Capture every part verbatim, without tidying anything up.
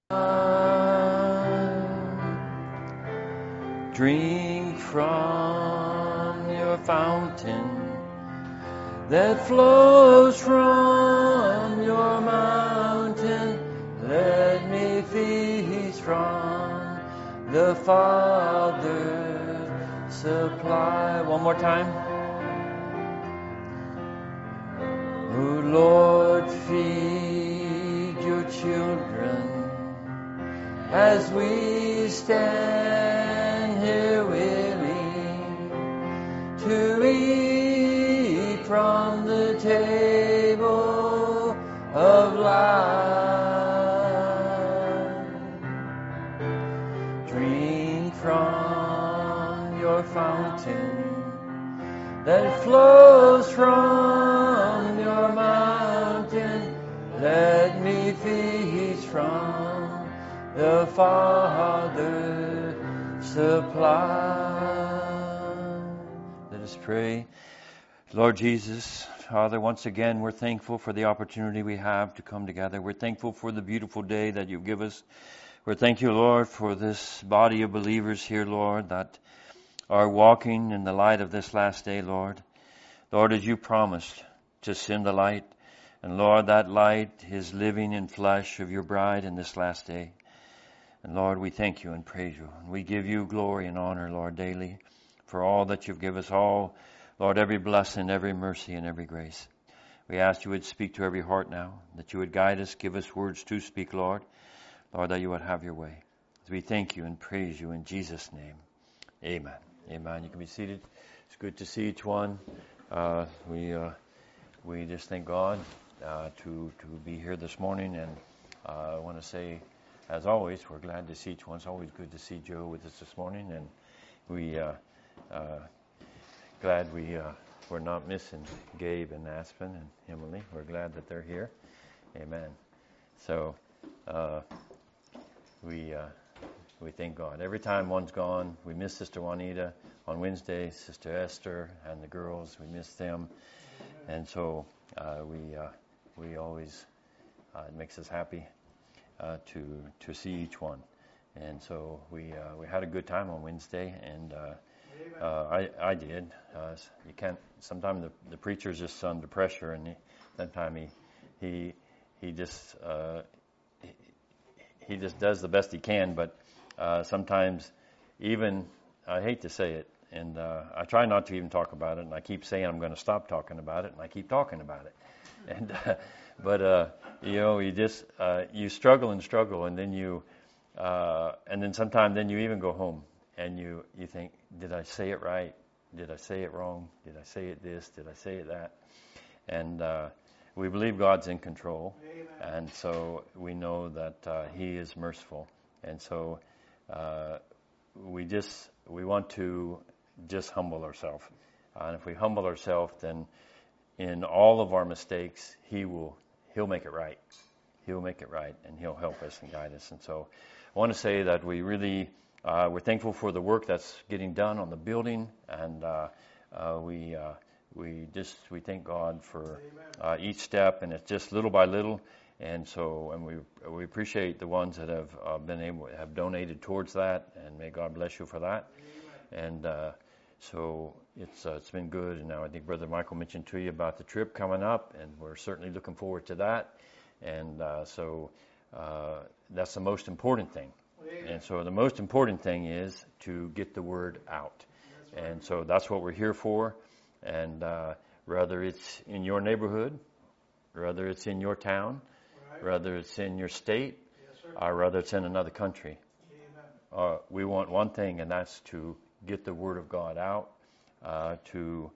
Drink from your fountain that flows from your mountain. Let me feast from the Father's supply. One more time. Oh Lord, feed your children as we stand here willing to eat from the table of life. Drink from your fountain that flows from your mountain. Let me feast from the Father's supply. Let us pray. Lord Jesus, Father, once again, we're thankful for the opportunity we have to come together. We're thankful for the beautiful day that you give us. We're thankful, Lord, for this body of believers here, Lord, that are walking in the light of this last day, Lord. Lord, as you promised to send the light, and Lord, that light is living in flesh of your bride in this last day. And Lord, we thank you and praise you. And we give you glory and honor, Lord, daily for all that you've given us, all, Lord, every blessing, every mercy, and every grace. We ask you would speak to every heart now, that you would guide us, give us words to speak, Lord. Lord, that you would have your way. As we thank you and praise you in Jesus' name. Amen. Amen. You can be seated. It's good to see each one. Uh, we uh, we just thank God uh, to to be here this morning, and uh, I want to say, as always, we're glad to see each one. It's always good to see Joe with us this morning, and we uh, uh, glad we uh, we're not missing Gabe and Aspen and Emily. We're glad that they're here. Amen. So uh, we. Uh, We thank God. Every time one's gone, we miss Sister Juanita on Wednesday, Sister Esther and the girls, we miss them. And so uh, we uh, we always, uh, it makes us happy uh, to to see each one. And so we uh, we had a good time on Wednesday, and uh, uh, I I did. Uh, you can't. Sometimes the the preacher's just under pressure, and he, sometimes he he he just uh, he, he just does the best he can, but. Uh, sometimes even, I hate to say it, and uh, I try not to even talk about it, and I keep saying I'm going to stop talking about it, and I keep talking about it. And uh, But, uh, you know, you just, uh, you struggle and struggle, and then you, uh, and then sometimes then you even go home, and you, you think, did I say it right? Did I say it wrong? Did I say it this? Did I say it that? And uh, we believe God's in control, Amen. And so we know that uh, He is merciful, and so Uh, we just we want to just humble ourselves, uh, and if we humble ourselves, then in all of our mistakes, He will He'll make it right. He'll make it right, and He'll help us and guide us. And so, I want to say that we really uh, we're thankful for the work that's getting done on the building, and uh, uh, we uh, we just we thank God for uh, each step, and it's just little by little. And so, and we we appreciate the ones that have uh, been able have donated towards that, and may God bless you for that. Amen. And uh, so it's uh, it's been good. And now I think Brother Michael mentioned to you about the trip coming up, and we're certainly looking forward to that. And uh, so uh, that's the most important thing. Amen. And so the most important thing is to get the word out. Right. And so that's what we're here for. And uh, whether it's in your neighborhood, whether it's in your town, whether it's in your state, yes, or whether it's in another country. Uh, we want one thing, and that's to get the Word of God out uh, to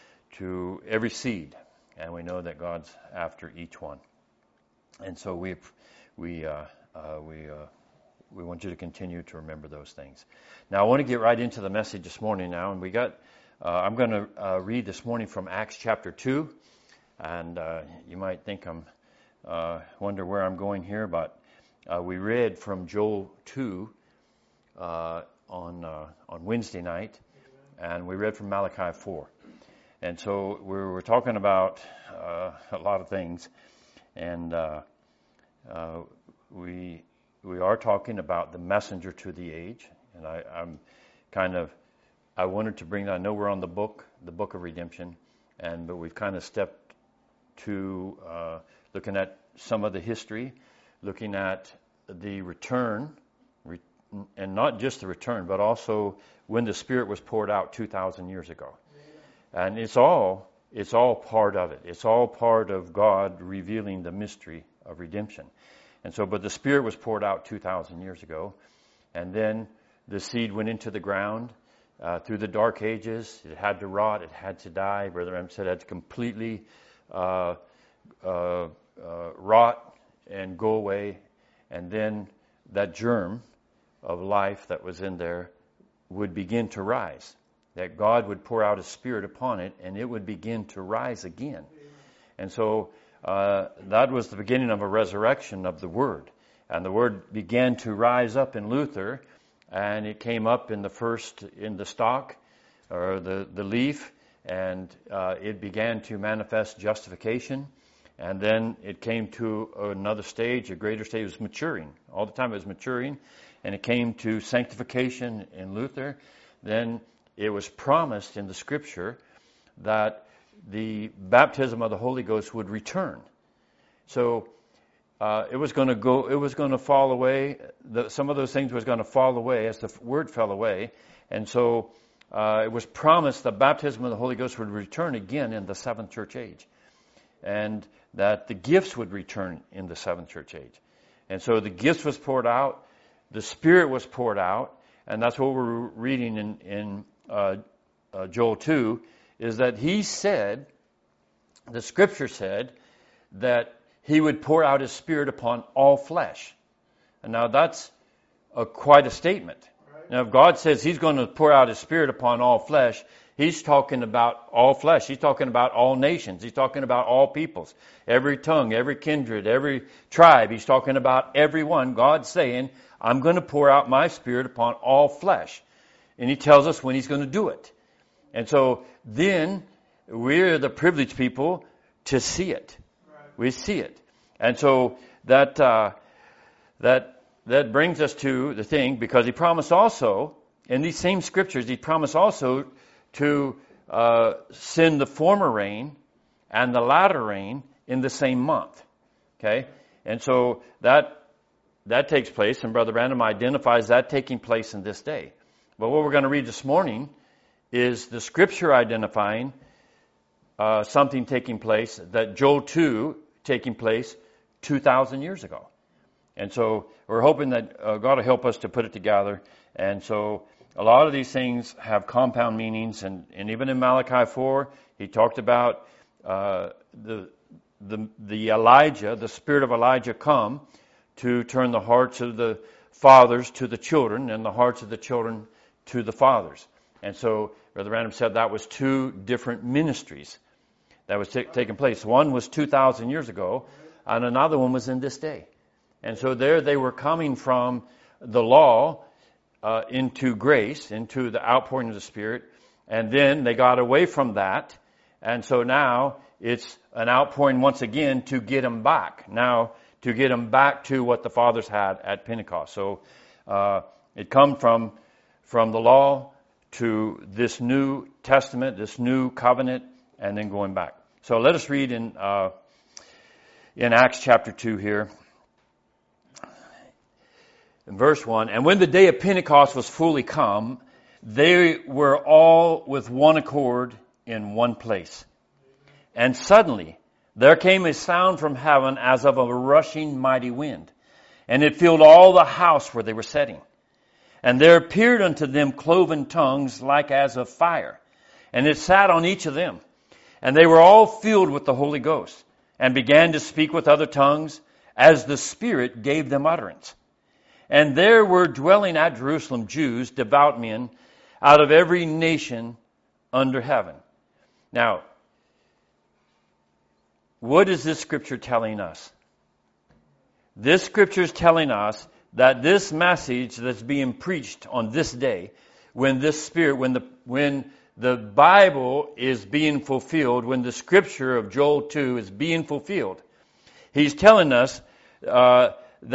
to every seed, and we know that God's after each one. And so we we uh, uh, we uh, we want you to continue to remember those things. Now I want to get right into the message this morning. Now, and we got uh, I'm going to uh, read this morning from Acts chapter two, and uh, you might think I'm. Uh, wonder where I'm going here, but uh, we read from Joel two uh, on uh, on Wednesday night, and we read from Malachi four. And so we were talking about uh, a lot of things, and uh, uh, we we are talking about the messenger to the age. And I, I'm kind of, I wanted to bring that. I know we're on the book, the book of redemption, and but we've kind of stepped to uh, looking at some of the history, looking at the return, re- and not just the return, but also when the Spirit was poured out two thousand years ago. And it's all, it's all part of it. It's all part of God revealing the mystery of redemption. And so, but the Spirit was poured out two thousand years ago, and then the seed went into the ground uh, through the dark ages. It had to rot. It had to die. Brother M said it had to completely uh, uh, uh, rot and go away. And then that germ of life that was in there would begin to rise. That God would pour out His Spirit upon it, and it would begin to rise again. And so uh, that was the beginning of a resurrection of the Word. And the Word began to rise up in Luther, and it came up in the first, in the stalk, or the, the leaf, and uh, it began to manifest justification. And then it came to another stage, a greater stage. It was maturing. All the time it was maturing. And it came to sanctification in Luther. Then it was promised in the Scripture that the baptism of the Holy Ghost would return. So uh, it was going to go. It was going to fall away. The, some of those things was going to fall away as the Word fell away. And so uh, it was promised the baptism of the Holy Ghost would return again in the seventh church age, and that the gifts would return in the seventh church age. And so the gifts was poured out. The Spirit was poured out. And that's what we're reading in, in uh, uh, Joel two, is that He said, the Scripture said, that He would pour out His Spirit upon all flesh. And now that's a, quite a statement. Right. Now if God says He's going to pour out His Spirit upon all flesh, He's talking about all flesh. He's talking about all nations. He's talking about all peoples, every tongue, every kindred, every tribe. He's talking about everyone. God's saying, I'm going to pour out my Spirit upon all flesh. And He tells us when He's going to do it. And so then we're the privileged people to see it. Right. We see it. And so that uh, that that brings us to the thing, because He promised also, in these same Scriptures, He promised also to uh, send the former rain and the latter rain in the same month. Okay? And so that that takes place, and Brother Branham identifies that taking place in this day. But what we're going to read this morning is the Scripture identifying uh, something taking place, that Joel two taking place two thousand years ago. And so we're hoping that uh, God will help us to put it together. And so a lot of these things have compound meanings, and, and even in Malachi four, he talked about uh, the, the the Elijah, the spirit of Elijah come to turn the hearts of the fathers to the children, and the hearts of the children to the fathers. And so Brother Branham said that was two different ministries that was t- taking place. One was two thousand years ago, and another one was in this day. And so there they were coming from the law uh, into grace, into the outpouring of the Spirit, and then they got away from that, and so now it's an outpouring once again to get them back. Now to get them back to what the fathers had at Pentecost. So uh, it come from from the law to this new testament, this new covenant, and then going back. So let us read in uh, in Acts chapter two here. In verse one, and when the day of Pentecost was fully come, they were all with one accord in one place. And suddenly there came a sound from heaven as of a rushing mighty wind, and it filled all the house where they were sitting. And there appeared unto them cloven tongues like as of fire, and it sat on each of them. And they were all filled with the Holy Ghost, and began to speak with other tongues as the Spirit gave them utterance. And there were dwelling at Jerusalem Jews, devout men, out of every nation under heaven. Now, what is this scripture telling us? This scripture is telling us that this message that's being preached on this day, when this Spirit, when the when the Bible is being fulfilled, when the scripture of Joel two is being fulfilled, he's telling us uh, that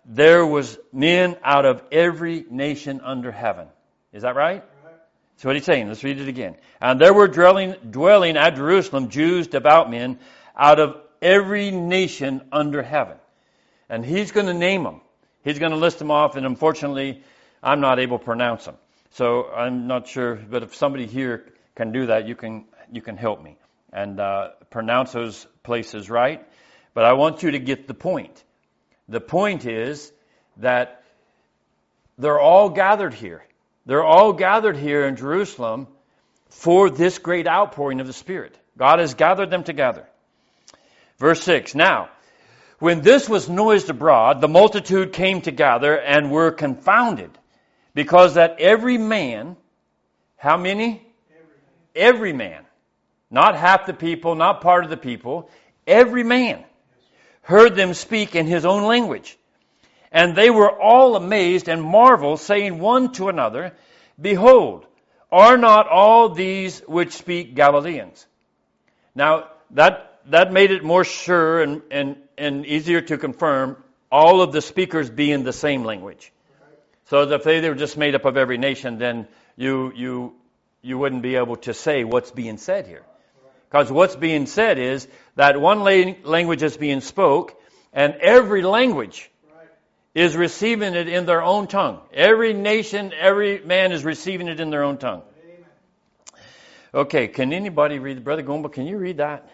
there was men out of every nation under heaven. Is that right? That's what he's saying. Let's read it again. And there were dwelling, dwelling at Jerusalem Jews, devout men, out of every nation under heaven. And he's going to name them. He's going to list them off, and unfortunately, I'm not able to pronounce them. So I'm not sure, but if somebody here can do that, you can you can help me and uh, pronounce those places right. But I want you to get the point. The point is that they're all gathered here. They're all gathered here in Jerusalem for this great outpouring of the Spirit. God has gathered them together. Verse six, now, when this was noised abroad, the multitude came together and were confounded, because that every man, how many? Every, every man, not half the people, not part of the people, every man heard them speak in his own language. And they were all amazed and marveled, saying one to another, behold, are not all these which speak Galileans? Now, that that made it more sure and, and, and easier to confirm all of the speakers being the same language. So that if they were just made up of every nation, then you you you wouldn't be able to say what's being said here. Because what's being said is that one language is being spoke, and every language is receiving it in their own tongue. Every nation, every man is receiving it in their own tongue. Okay, can anybody read? Brother Gomba, can you read that?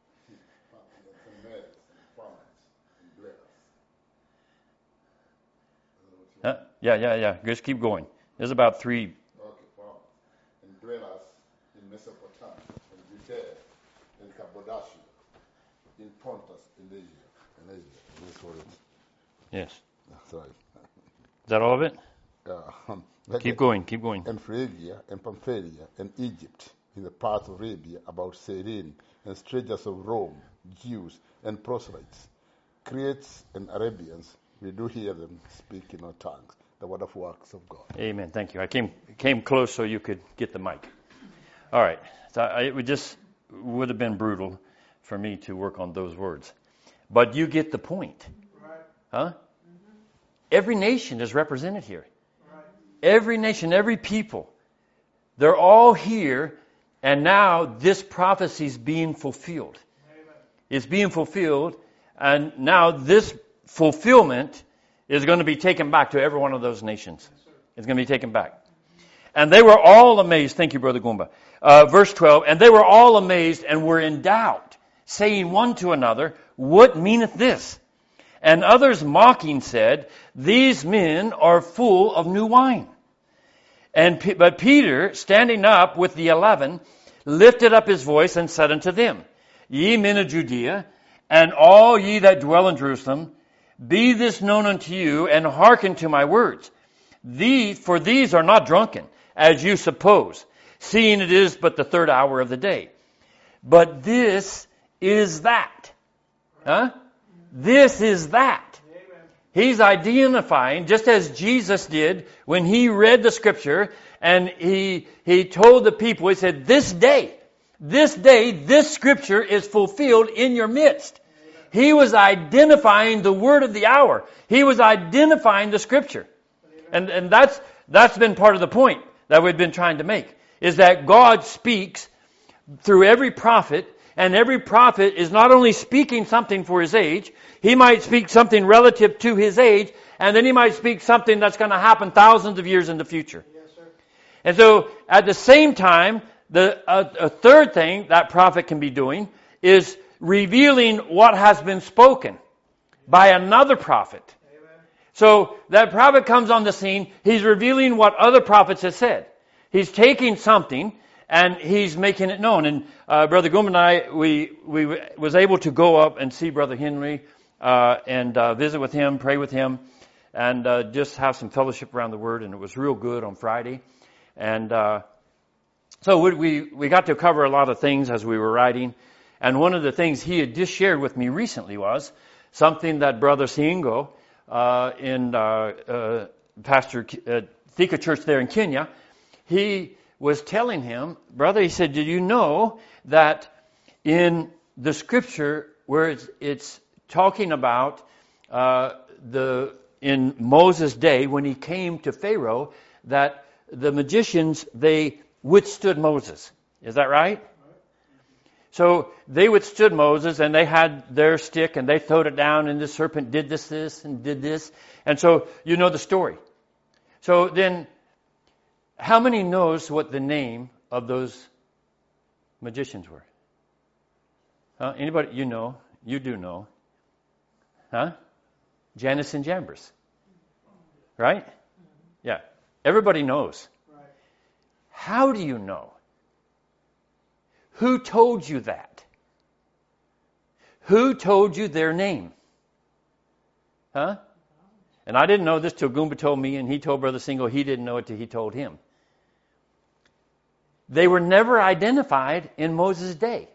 Huh? Yeah, yeah, yeah. Just keep going. There's about three. Okay, wow. And dwellers in Mesopotamia, in Judea, in Cappadocia, in Pontus, in Asia. In Asia. That's what it is. Yes. Sorry. Is that all of it? Uh, um, keep going, keep going. And Phrygia, and Pamphylia, and Egypt, in the part of Arabia, about Cyrene, and strangers of Rome, Jews, and proselytes, Cretes and Arabians, we do hear them speak in our tongues, the wonderful works of God. Amen. Thank you. I came came close so you could get the mic. All right. So I, it would just would have been brutal for me to work on those words, but you get the point, huh? Mm-hmm. Every nation is represented here. Right. Every nation, every people, they're all here, and now this prophecy is being fulfilled. Amen. It's being fulfilled, and now this fulfillment is going to be taken back to every one of those nations. Yes, it's going to be taken back. And they were all amazed. Thank you, Brother Goomba. Uh, verse twelve, and they were all amazed and were in doubt, saying one to another, what meaneth this? And others mocking said, these men are full of new wine. And But Peter, standing up with the eleven, lifted up his voice and said unto them, ye men of Judea, and all ye that dwell in Jerusalem, be this known unto you, and hearken to my words. These, for these are not drunken, as you suppose, seeing it is but the third hour of the day. But this is that. Huh? This is that. He's identifying, just as Jesus did when he read the scripture, and he he told the people, he said, this day, this day, this scripture is fulfilled in your midst. He was identifying the word of the hour. He was identifying the scripture. And and that's that's been part of the point that we've been trying to make, is that God speaks through every prophet, and every prophet is not only speaking something for his age, he might speak something relative to his age, and then he might speak something that's going to happen thousands of years in the future. Yes, sir. And so at the same time, the uh, a third thing that prophet can be doing is revealing what has been spoken by another prophet. Amen. So that prophet comes on the scene, he's revealing what other prophets have said. He's taking something and he's making it known. And uh, Brother Goom and I, we we was able to go up and see Brother Henry uh, and uh, visit with him, pray with him, and uh, just have some fellowship around the Word. And it was real good on Friday. And uh, so we we got to cover a lot of things as we were writing. And one of the things he had just shared with me recently was something that Brother Singo uh, in uh, uh, Pastor uh, Thika Church there in Kenya, he was telling him, brother, he said, did you know that in the scripture where it's, it's talking about uh, the in Moses' day, when he came to Pharaoh, that the magicians, they withstood Moses. Is that right? So they withstood Moses, and they had their stick, and they throwed it down, and the serpent did this, this, and did this. And so you know the story. So then, how many knows what the name of those magicians were? Huh? Anybody? You know. You do know. Huh? Jannes and Jambres. Right? Yeah. Everybody knows. How do you know? Who told you that? Who told you their name? Huh? And I didn't know this till Goomba told me, and he told Brother Single he didn't know it till he told him. They were never identified in Moses' day.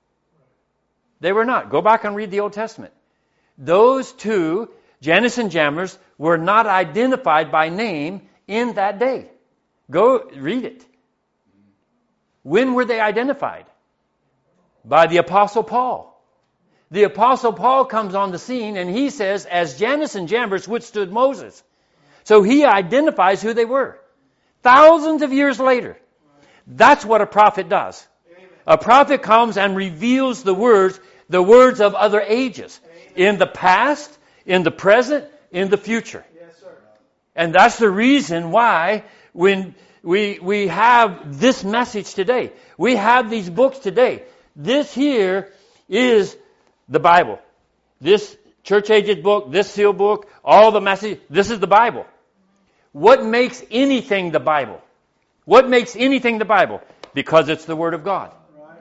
They were not. Go back and read the Old Testament. Those two, Jannes and Jambres, were not identified by name in that day. Go read it. When were they identified? By the Apostle Paul. The Apostle Paul comes on the scene and he says, as Jannes and Jambres withstood Moses. So he identifies who they were. Thousands of years later. That's what a prophet does. A prophet comes and reveals the words, the words of other ages. In the past, in the present, in the future. And that's the reason why when we we have this message today, we have these books today. This here is the Bible. This church ages book, this seal book, all the message, this is the Bible. What makes anything the Bible? What makes anything the Bible? Because it's the Word of God.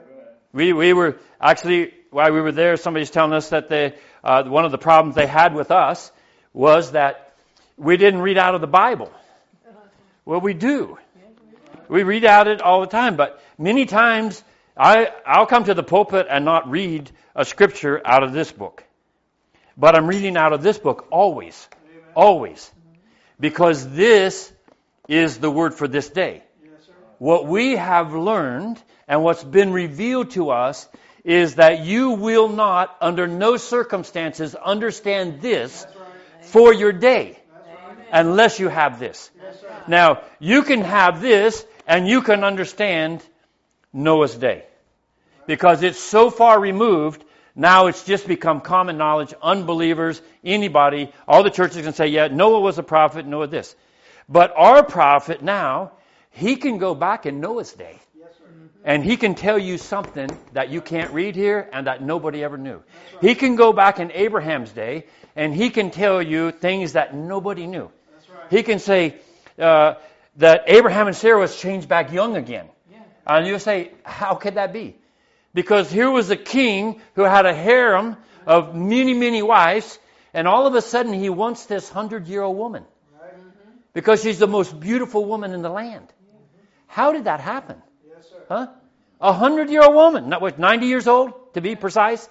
We we were actually, while we were there, somebody's telling us that they, uh, one of the problems they had with us was that we didn't read out of the Bible. Well, we do. We read out it all the time, but many times I, I'll come to the pulpit and not read a scripture out of this book. But I'm reading out of this book always. Amen. Always. Because this is the word for this day. Yes, sir. What we have learned and what's been revealed to us is that you will not, under no circumstances, understand this right. for your day right. unless you have this. Yes, now, you can have this and you can understand Noah's day. Because it's so far removed, now it's just become common knowledge. Unbelievers, anybody, all the churches can say, yeah, Noah was a prophet, Noah this. But our prophet now, he can go back in Noah's day. And he can tell you something that you can't read here and that nobody ever knew. Right. He can go back in Abraham's day and he can tell you things that nobody knew. That's right. He can say uh, that Abraham and Sarah was changed back young again. Yeah. And you say, how could that be? Because here was a king who had a harem of many, many wives, and all of a sudden he wants this hundred-year-old woman. Right. Mm-hmm. Because she's the most beautiful woman in the land. Mm-hmm. How did that happen? Huh? A hundred-year-old woman, not what, ninety years old, to be precise.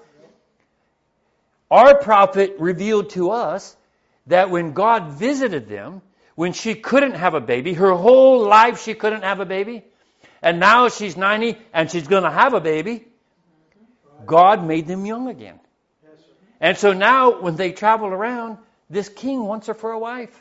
Our prophet revealed to us that when God visited them, when she couldn't have a baby, her whole life she couldn't have a baby, and now she's ninety and she's going to have a baby, God made them young again. And so now when they travel around, this king wants her for a wife.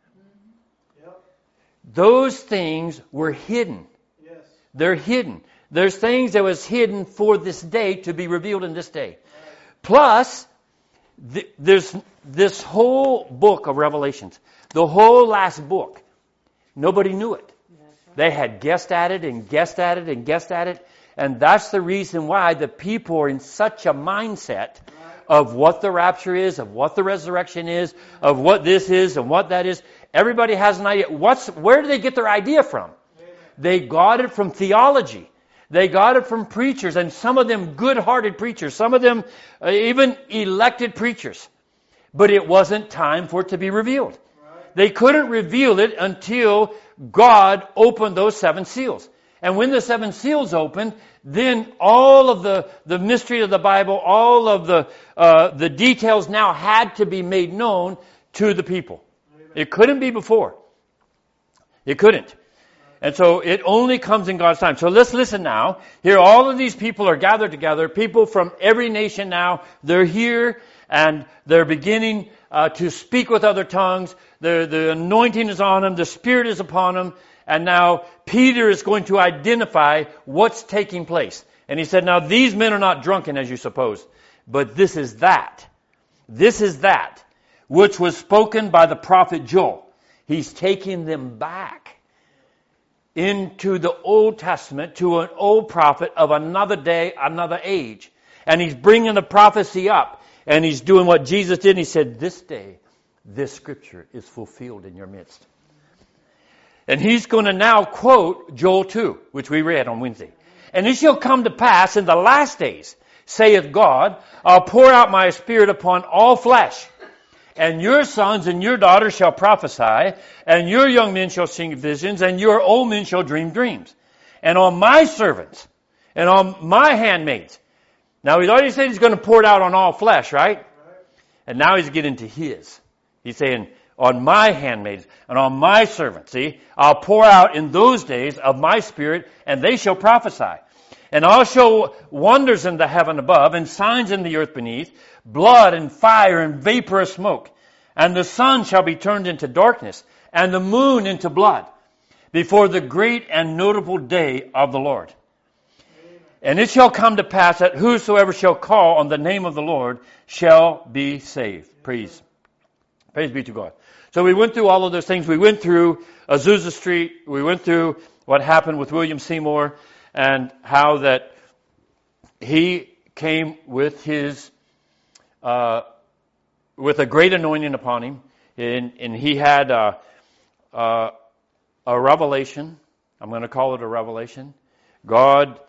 Those things were hidden. They're hidden. There's things that was hidden for this day to be revealed in this day. Plus, th- there's this whole book of Revelations. The whole last book. Nobody knew it. They had guessed at it and guessed at it and guessed at it. And that's the reason why the people are in such a mindset of what the rapture is, of what the resurrection is, of what this is and what that is. Everybody has an idea. What's, where do they get their idea from? They got it from theology. They got it from preachers, and some of them good-hearted preachers, some of them uh, even elected preachers. But it wasn't time for it to be revealed. Right. They couldn't reveal it until God opened those seven seals. And when the seven seals opened, then all of the, the mystery of the Bible, all of the uh, the details now had to be made known to the people. Amen. It couldn't be before. It couldn't. And so it only comes in God's time. So let's listen now. Here all of these people are gathered together. People from every nation now. They're here and they're beginning uh, to speak with other tongues. The, the anointing is on them. The Spirit is upon them. And now Peter is going to identify what's taking place. And he said, now these men are not drunken as you suppose, but this is that. This is that which was spoken by the prophet Joel. He's taking them back into the Old Testament to an old prophet of another day, another age. And he's bringing the prophecy up. And he's doing what Jesus did. And he said, this day, this scripture is fulfilled in your midst. And he's going to now quote Joel two, which we read on Wednesday. And it shall come to pass in the last days, saith God, I'll pour out my Spirit upon all flesh. And your sons and your daughters shall prophesy, and your young men shall sing visions, and your old men shall dream dreams. And on my servants, and on my handmaids. Now he's already said he's going to pour it out on all flesh, right? And now he's getting to his. He's saying, on my handmaids and on my servants, see, I'll pour out in those days of my Spirit, and they shall prophesy. And I'll show wonders in the heaven above, and signs in the earth beneath, blood and fire and vapor of smoke. And the sun shall be turned into darkness, and the moon into blood, before the great and notable day of the Lord. And it shall come to pass that whosoever shall call on the name of the Lord shall be saved. Praise. Praise be to God. So we went through all of those things. We went through Azusa Street. We went through what happened with William Seymour and how that he came with his, uh, with a great anointing upon him. And, and he had a, a, a revelation. I'm going to call it a revelation. God,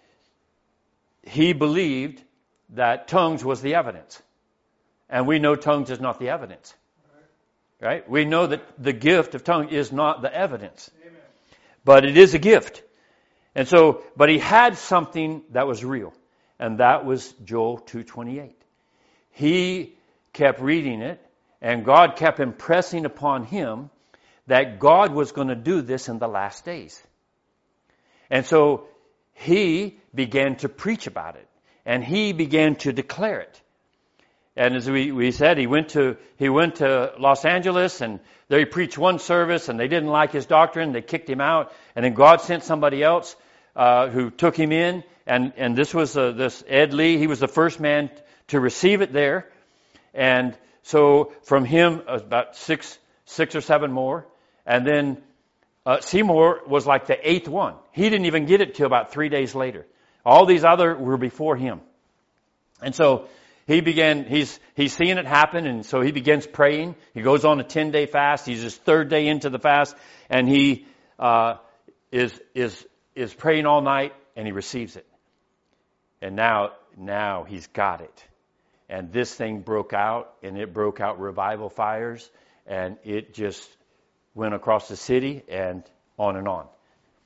he believed that tongues was the evidence. And we know tongues is not the evidence. Right? We know that the gift of tongue is not the evidence. Amen. But it is a gift. And so, but he had something that was real. And that was Joel two twenty-eight. He kept reading it, and God kept impressing upon him that God was going to do this in the last days. And so he began to preach about it. And he began to declare it. And as we, we said, he went to he went to Los Angeles, and there he preached one service, and they didn't like his doctrine. They kicked him out. And then God sent somebody else uh, who took him in. And, and this was uh, this Ed Lee. He was the first man to receive it there. And so from him, uh, about six six or seven more. And then uh, Seymour was like the eighth one. He didn't even get it till about three days later. All these other were before him. And so He began, he's, he's seeing it happen, and so he begins praying. He goes on a ten-day fast. He's his third day into the fast, and he, uh, is, is, is praying all night, and he receives it. And now, now he's got it. And this thing broke out, and it broke out revival fires, and it just went across the city and on and on.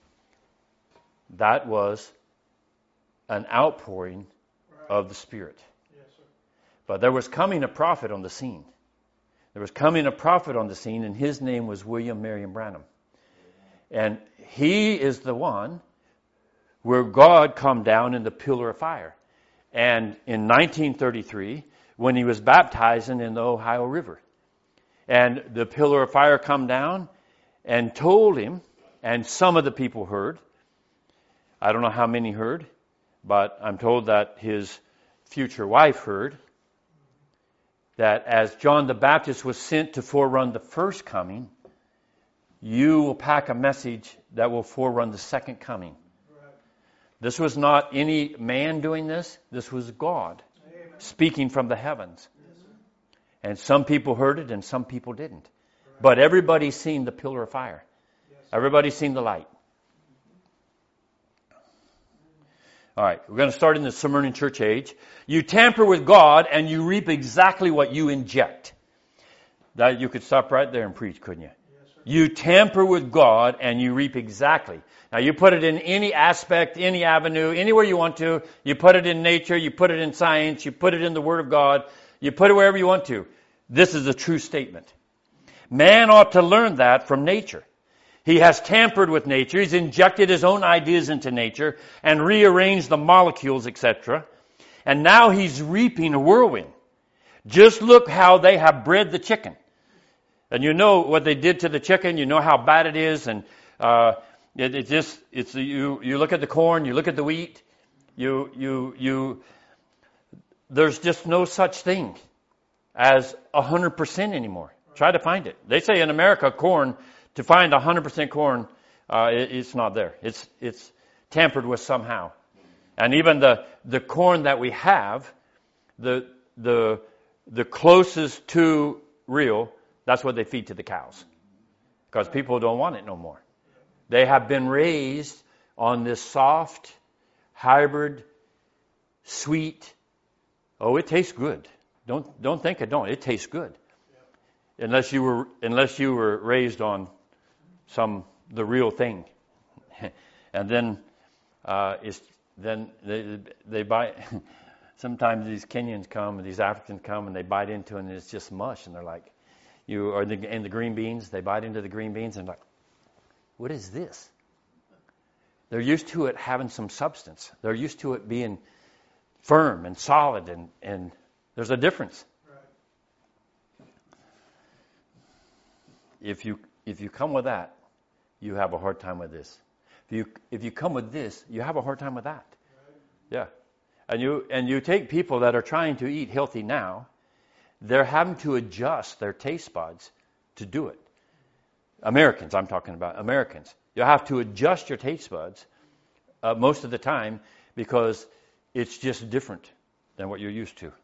That was an outpouring of the Spirit. But there was coming a prophet on the scene. There was coming a prophet on the scene, and his name was William Marion Branham. And he is the one where God come down in the pillar of fire. And in nineteen thirty-three, when he was baptizing in the Ohio River, and the pillar of fire come down and told him, and some of the people heard. I don't know how many heard, but I'm told that his future wife heard, that as John the Baptist was sent to forerun the first coming, you will pack a message that will forerun the second coming. Right. This was not any man doing this. This was God. Amen. Speaking from the heavens. Yes, and some people heard it and some people didn't. Right. But everybody's seen the pillar of fire. Yes. Everybody's seen the light. All right, we're going to start in the Smyrna church age. You tamper with God and you reap exactly what you inject. That you could stop right there and preach, couldn't you? Yes, sir. You tamper with God and you reap exactly. Now you put it in any aspect, any avenue, anywhere you want to. You put it in nature, you put it in science, you put it in the Word of God. You put it wherever you want to. This is a true statement. Man ought to learn that from nature. He has tampered with nature. He's injected his own ideas into nature and rearranged the molecules, et cetera. And now he's reaping a whirlwind. Just look how they have bred the chicken. And you know what they did to the chicken. You know how bad it is. And uh, it, it just, it's you, you look at the corn, you look at the wheat. You, you, you, there's just no such thing as one hundred percent anymore. Try to find it. They say in America, corn, to find one hundred percent corn, uh, it, it's not there. It's, it's tampered with somehow. And even the, the corn that we have, the, the, the closest to real, that's what they feed to the cows. Because people don't want it no more. They have been raised on this soft, hybrid, sweet. Oh, it tastes good. Don't don't think it don't. It tastes good. Unless you were unless you were raised on some the real thing. And then uh, it's then they they buy. Sometimes these Kenyans come, these Africans come, and they bite into it, and it's just mush, and they're like, you or the, and the green beans, they bite into the green beans, and like, what is this? They're used to it having some substance. They're used to it being firm and solid, and, and there's a difference. Right. If you if you come with that, you have a hard time with this. If you if you come with this, you have a hard time with that. Right. Yeah. And you and you take people that are trying to eat healthy now, they're having to adjust their taste buds to do it. Americans, I'm talking about Americans. You have to adjust your taste buds uh, most of the time because it's just different than what you're used to.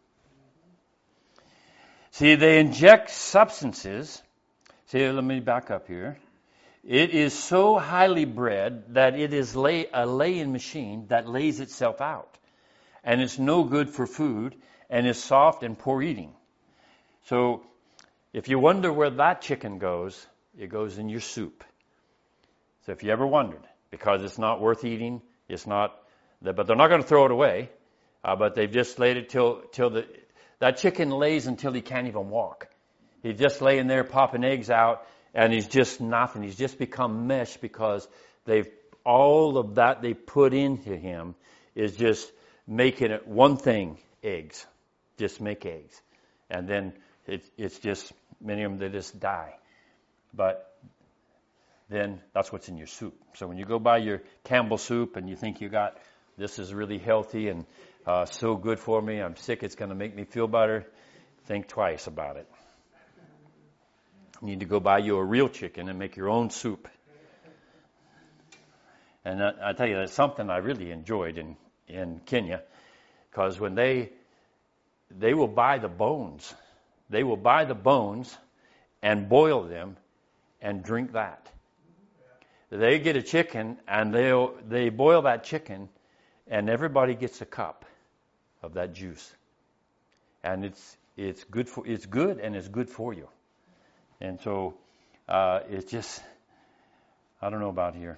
See, they inject substances. See, let me back up here. It is so highly bred that it is lay, a laying machine that lays itself out. And it's no good for food, and is soft and poor eating. So if you wonder where that chicken goes, it goes in your soup. So if you ever wondered, because it's not worth eating, it's not, but they're not going to throw it away, uh, but they've just laid it till, till the, that chicken lays until he can't even walk. He's just laying there popping eggs out, and he's just nothing. He's just become mesh because they've, all of that they put into him is just making it one thing, eggs. Just make eggs. And then it, it's just, many of them, they just die. But then that's what's in your soup. So when you go buy your Campbell soup and you think you got, this is really healthy and uh, so good for me, I'm sick, it's going to make me feel better, think twice about it. You need to go buy you a real chicken and make your own soup. And I, I tell you, that's something I really enjoyed in, in Kenya, because when they they will buy the bones, they will buy the bones and boil them and drink that. They get a chicken and they they boil that chicken, and everybody gets a cup of that juice, and it's it's good for it's good and it's good for you, and so uh, it's just, I don't know about here.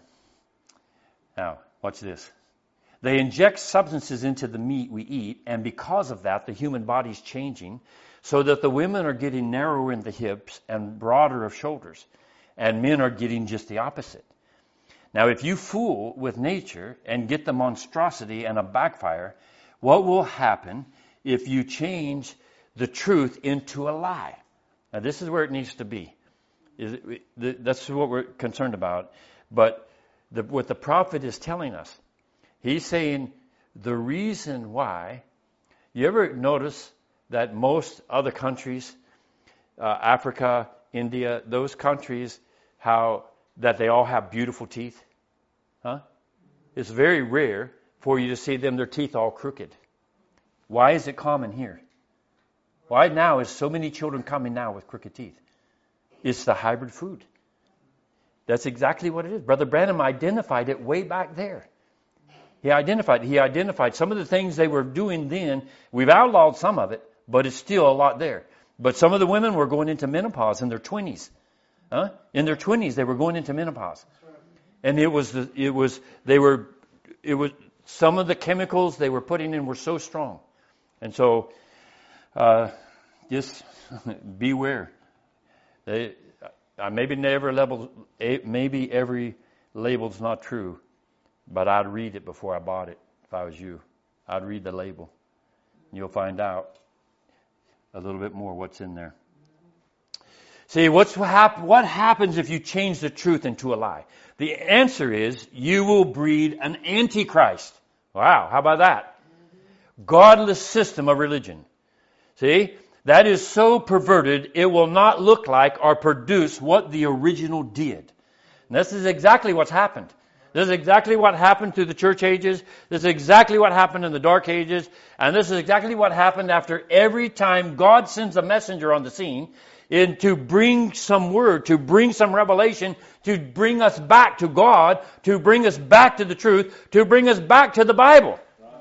Now watch this. They inject substances into the meat we eat, and because of that, the human body is changing, so that the women are getting narrower in the hips and broader of shoulders, and men are getting just the opposite. Now, if you fool with nature and get the monstrosity and a backfire, what will happen if you change the truth into a lie? Now, this is where it needs to be. Is it, that's what we're concerned about. But the, what the prophet is telling us, he's saying the reason why, you ever notice that most other countries, uh, Africa, India, those countries, how that they all have beautiful teeth? Huh? It's very rare for you to see them, their teeth all crooked. Why is it common here? Why now is so many children coming now with crooked teeth? It's the hybrid food. That's exactly what it is. Brother Branham identified it way back there. He identified he identified some of the things they were doing then. We've outlawed some of it, but it's still a lot there. But some of the women were going into menopause in their twenties. Huh? In their twenties, they were going into menopause. And it was the, it was they were it was some of the chemicals they were putting in were so strong. And so uh, just beware. They uh, maybe never level maybe every label's not true. But I'd read it before I bought it, if I was you. I'd read the label. You'll find out. a little bit more what's in there. See, what's hap- what happens if you change the truth into a lie? The answer is you will breed an antichrist. Wow, how about that? Godless system of religion. See, that is so perverted, it will not look like or produce what the original did. And this is exactly what's happened. This is exactly what happened through the church ages. This is exactly what happened in the dark ages. And this is exactly what happened after every time God sends a messenger on the scene in to bring some word, to bring some revelation, to bring us back to God, to bring us back to the truth, to bring us back to the Bible.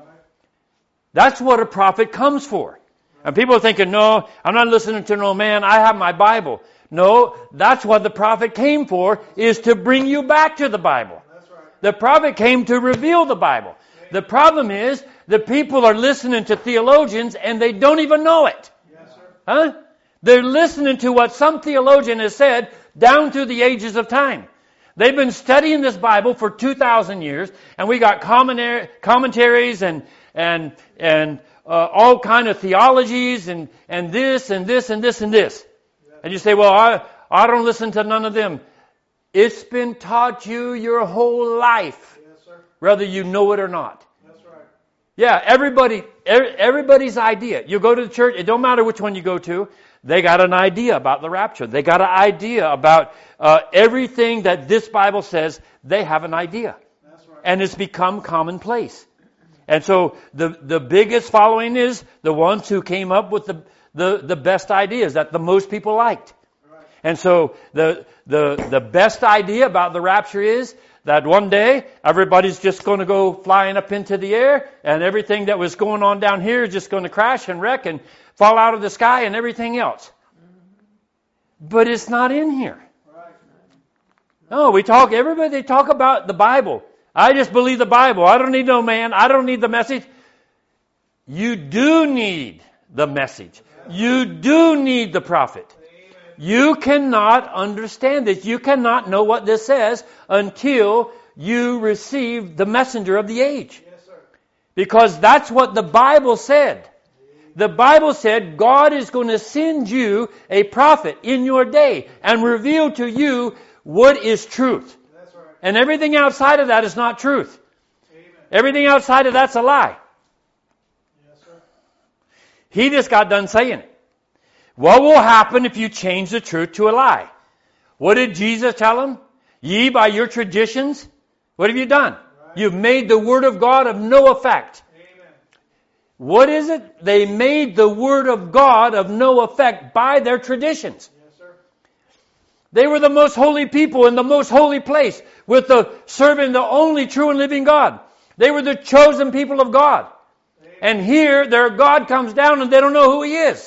That's what a prophet comes for. And people are thinking, no, I'm not listening to no man, I have my Bible. No, that's what the prophet came for, is to bring you back to the Bible. The prophet came to reveal the Bible. The problem is, the people are listening to theologians and they don't even know it. Huh? They're listening to what some theologian has said down through the ages of time. They've been studying this Bible for two thousand years, and we got commentaries and and and uh, all kind of theologies and and this and this and this and this. And you say, well, I I don't listen to none of them. It's been taught you your whole life, whether you know it or not. Yeah, everybody, everybody's idea. You go to the church, it don't matter which one you go to, they got an idea about the rapture. They got an idea about uh, everything that this Bible says, they have an idea. That's right. And it's become commonplace. And so the, the biggest following is the ones who came up with the, the, the best ideas that the most people liked. Right. And so the, the, the best idea about the rapture is that one day, everybody's just going to go flying up into the air, and everything that was going on down here is just going to crash and wreck and fall out of the sky and everything else. But it's not in here. No, we talk, everybody, they talk about the Bible. I just believe the Bible. I don't need no man. I don't need the message. You do need the message. You do need the prophet. You cannot understand this. You cannot know what this says until you receive the messenger of the age. Yes, sir. Because that's what the Bible said. The Bible said God is going to send you a prophet in your day and reveal to you what is truth. That's right. And everything outside of that is not truth. Amen. Everything outside of that's a lie. Yes, sir. He just got done saying it. What will happen if you change the truth to a lie? What did Jesus tell them? Ye by your traditions, what have you done? Right. You've made the Word of God of no effect. Amen. What is it? They made the Word of God of no effect by their traditions. Yes, sir. They were the most holy people in the most holy place, with the serving the only true and living God. They were the chosen people of God. Amen. And here their God comes down and they don't know who He is.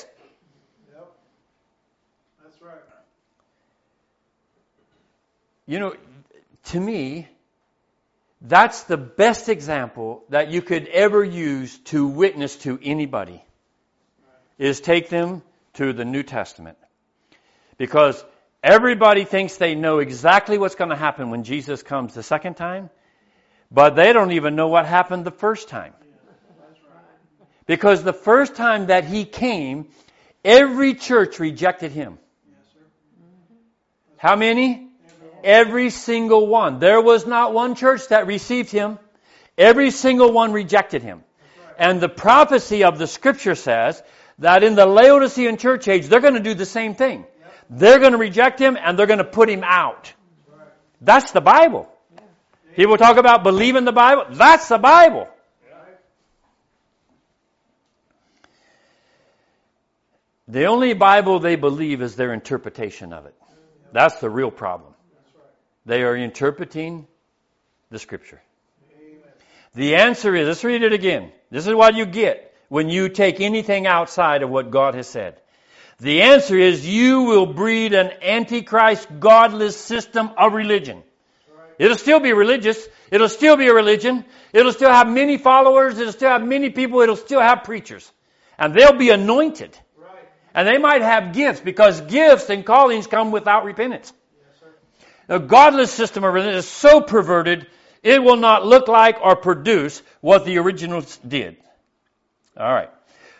You know, to me, that's the best example that you could ever use to witness to anybody, is take them to the New Testament. Because everybody thinks they know exactly what's going to happen when Jesus comes the second time, but they don't even know what happened the first time. Because the first time that He came, every church rejected Him. How many? Every single one. There was not one church that received Him. Every single one rejected Him. Right. And the prophecy of the Scripture says that in the Laodicean church age, they're going to do the same thing. Yep. They're going to reject Him and they're going to put Him out. Right. That's the Bible. Yeah. People talk about believing the Bible. That's the Bible. Right. The only Bible they believe is their interpretation of it. That's the real problem. They are interpreting the Scripture. Amen. The answer is, let's read it again. This is what you get when you take anything outside of what God has said. The answer is, you will breed an antichrist, godless system of religion. Right. It'll still be religious. It'll still be a religion. It'll still have many followers. It'll still have many people. It'll still have preachers. And they'll be anointed. Right. And they might have gifts, because gifts and callings come without repentance. The godless system of religion is so perverted, it will not look like or produce what the originals did. All right.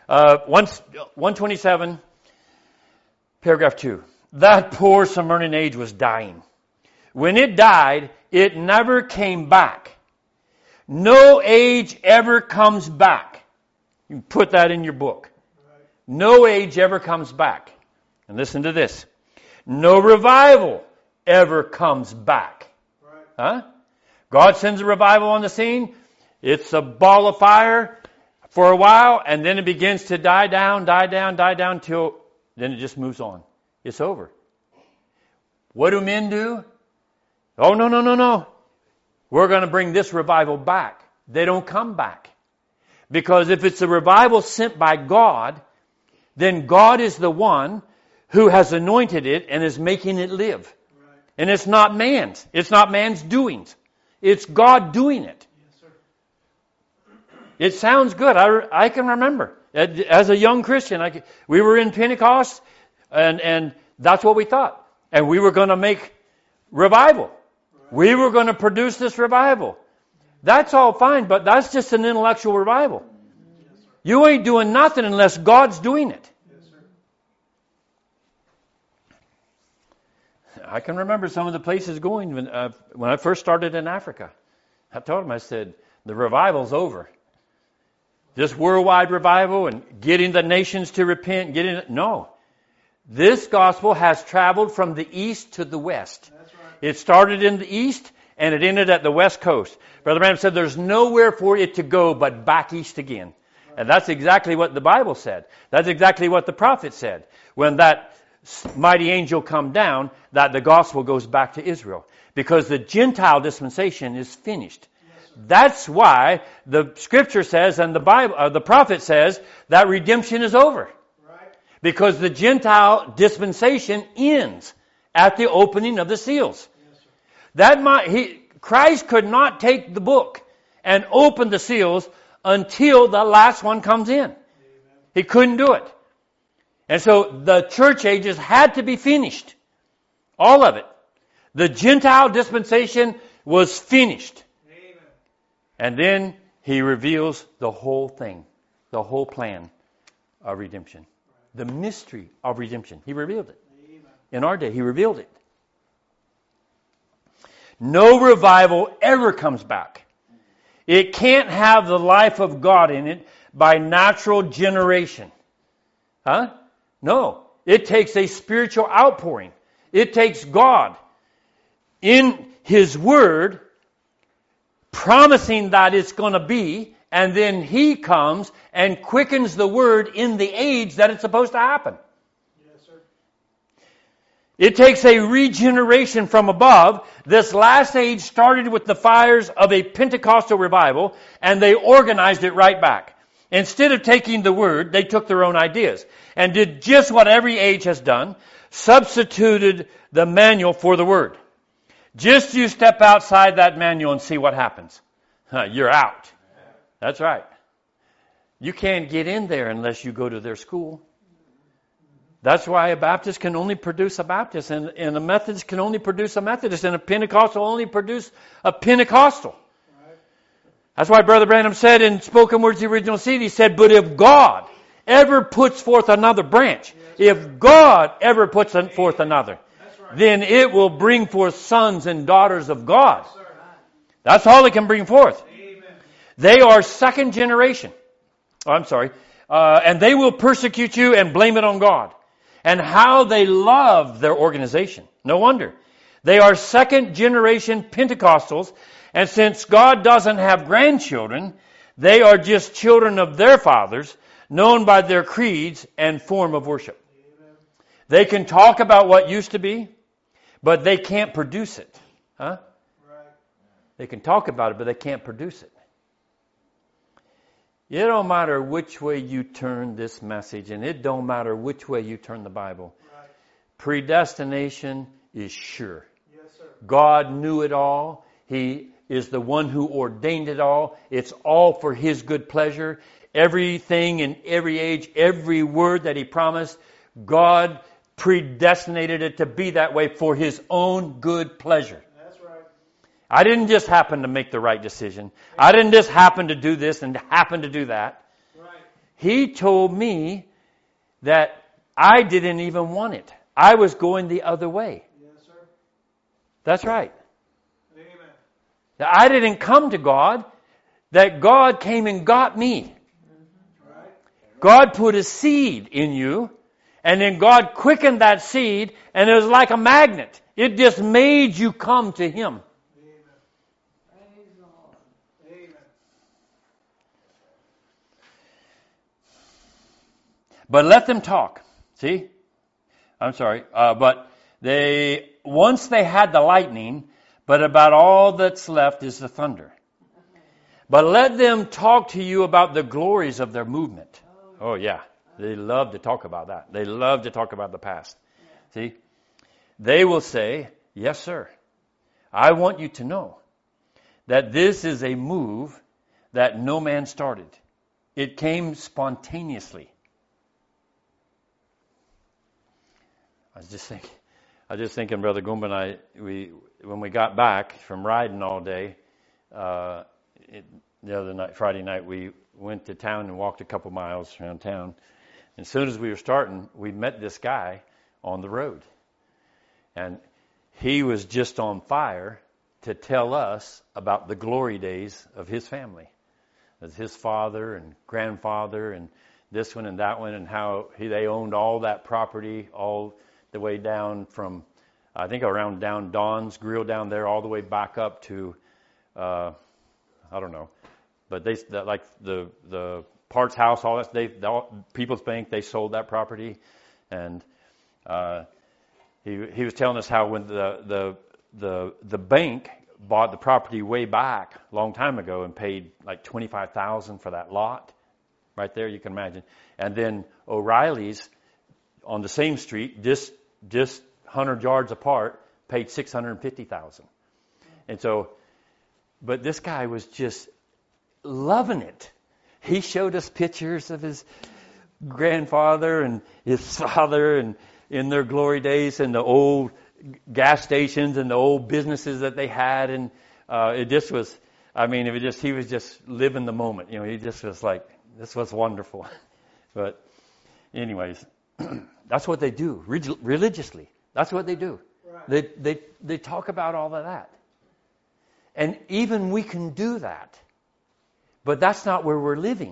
Uh, one twenty-seven, paragraph two. That poor Smyrna age was dying. When it died, it never came back. No age ever comes back. You can put that in your book. No age ever comes back. And listen to this. No revival ever comes back. Huh? God sends a revival on the scene. It's a ball of fire for a while, and then it begins to die down, die down, die down, till then it just moves on. It's over. What do men do? Oh, no, no, no, no. We're going to bring this revival back. They don't come back. Because if it's a revival sent by God, then God is the one who has anointed it and is making it live. Right. And it's not man's. It's not man's doings. It's God doing it. Yes, sir. It sounds good. I, I can remember. As a young Christian, I, we were in Pentecost, and, and that's what we thought. And we were going to make revival. Right. We were going to produce this revival. That's all fine, but that's just an intellectual revival. Yes, you ain't doing nothing unless God's doing it. Yes, sir. I can remember some of the places going when, uh, when I first started in Africa. I told them, I said, the revival's over. This worldwide revival and getting the nations to repent, getting no. This gospel has traveled from the east to the west. That's right. It started in the east and it ended at the west coast. Brother Branham said there's nowhere for it to go but back east again. And that's exactly what the Bible said. That's exactly what the prophet said. When that mighty angel come down, that the gospel goes back to Israel. Because the Gentile dispensation is finished. That's why the scripture says and the Bible, uh, the prophet says that redemption is over. Right. Because the Gentile dispensation ends at the opening of the seals. Yes, that might, he, Christ could not take the book and open the seals until the last one comes in. Amen. He couldn't do it. And so the church ages had to be finished. All of it. The Gentile dispensation was finished. And then he reveals the whole thing, the whole plan of redemption, the mystery of redemption. He revealed it. In our day, he revealed it. No revival ever comes back. It can't have the life of God in it by natural generation. Huh? No. It takes a spiritual outpouring. It takes God in His Word promising that it's going to be, and then He comes and quickens the Word in the age that it's supposed to happen. Yes, sir. It takes a regeneration from above. This last age started with the fires of a Pentecostal revival, and they organized it right back. Instead of taking the Word, they took their own ideas and did just what every age has done, substituted the manual for the Word. Just you step outside that manual and see what happens. Huh, you're out. That's right. You can't get in there unless you go to their school. That's why a Baptist can only produce a Baptist, and, and a Methodist can only produce a Methodist, and a Pentecostal only produce a Pentecostal. That's why Brother Branham said in Spoken Words, the original seed, he said, but if God ever puts forth another branch, if God ever puts forth another, then it will bring forth sons and daughters of God. That's all it can bring forth. They are second generation. Oh, I'm sorry. Uh, and they will persecute you and blame it on God. And how they love their organization. No wonder. They are second generation Pentecostals. And since God doesn't have grandchildren, they are just children of their fathers, known by their creeds and form of worship. They can talk about what used to be, but they can't produce it. Huh? Right. They can talk about it, but they can't produce it. It don't matter which way you turn this message, and it don't matter which way you turn the Bible. Right. Predestination is sure. Yes, sir. God knew it all. He is the one who ordained it all. It's all for His good pleasure. Everything in every age, every word that He promised, God predestinated it to be that way for His own good pleasure. That's right. I didn't just happen to make the right decision. I didn't just happen to do this and happen to do that. Right. He told me that I didn't even want it. I was going the other way. Yes, sir. That's right. Amen. That I didn't come to God, that God came and got me. Right. God put a seed in you, and then God quickened that seed, and it was like a magnet. It just made you come to Him. Amen. Praise the Lord. Amen. But let them talk. See? I'm sorry. Uh, but they, once they had the lightning, but about all that's left is the thunder. But let them talk to you about the glories of their movement. Oh, yeah. They love to talk about that. They love to talk about the past. See? They will say, yes, sir. I want you to know that this is a move that no man started. It came spontaneously. I was just thinking, I was just thinking, Brother Goomba and I, we, when we got back from riding all day, uh, it, the other night, Friday night, we went to town and walked a couple miles around town. And as soon as we were starting, we met this guy on the road. And he was just on fire to tell us about the glory days of his family. As his father and grandfather and this one and that one, and how he, they owned all that property, all the way down from, I think around down Don's Grill down there, all the way back up to, uh, I don't know, but they that, like the the Parts House, all that. They the, all, People's Bank, they sold that property, and uh, he he was telling us how when the the the the bank bought the property way back a long time ago and paid like twenty-five thousand dollars for that lot, right there, you can imagine, and then O'Reilly's on the same street, just just one hundred yards apart, paid six hundred fifty thousand dollars. And so, but this guy was just loving it. He showed us pictures of his grandfather and his father and in their glory days and the old gas stations and the old businesses that they had. And uh, it just was, I mean, it was just, he was just living the moment. You know, he just was like, this was wonderful. But anyways, that's what they do relig- religiously. That's what they do. Right. They, they, they talk about all of that. And even we can do that. But that's not where we're living.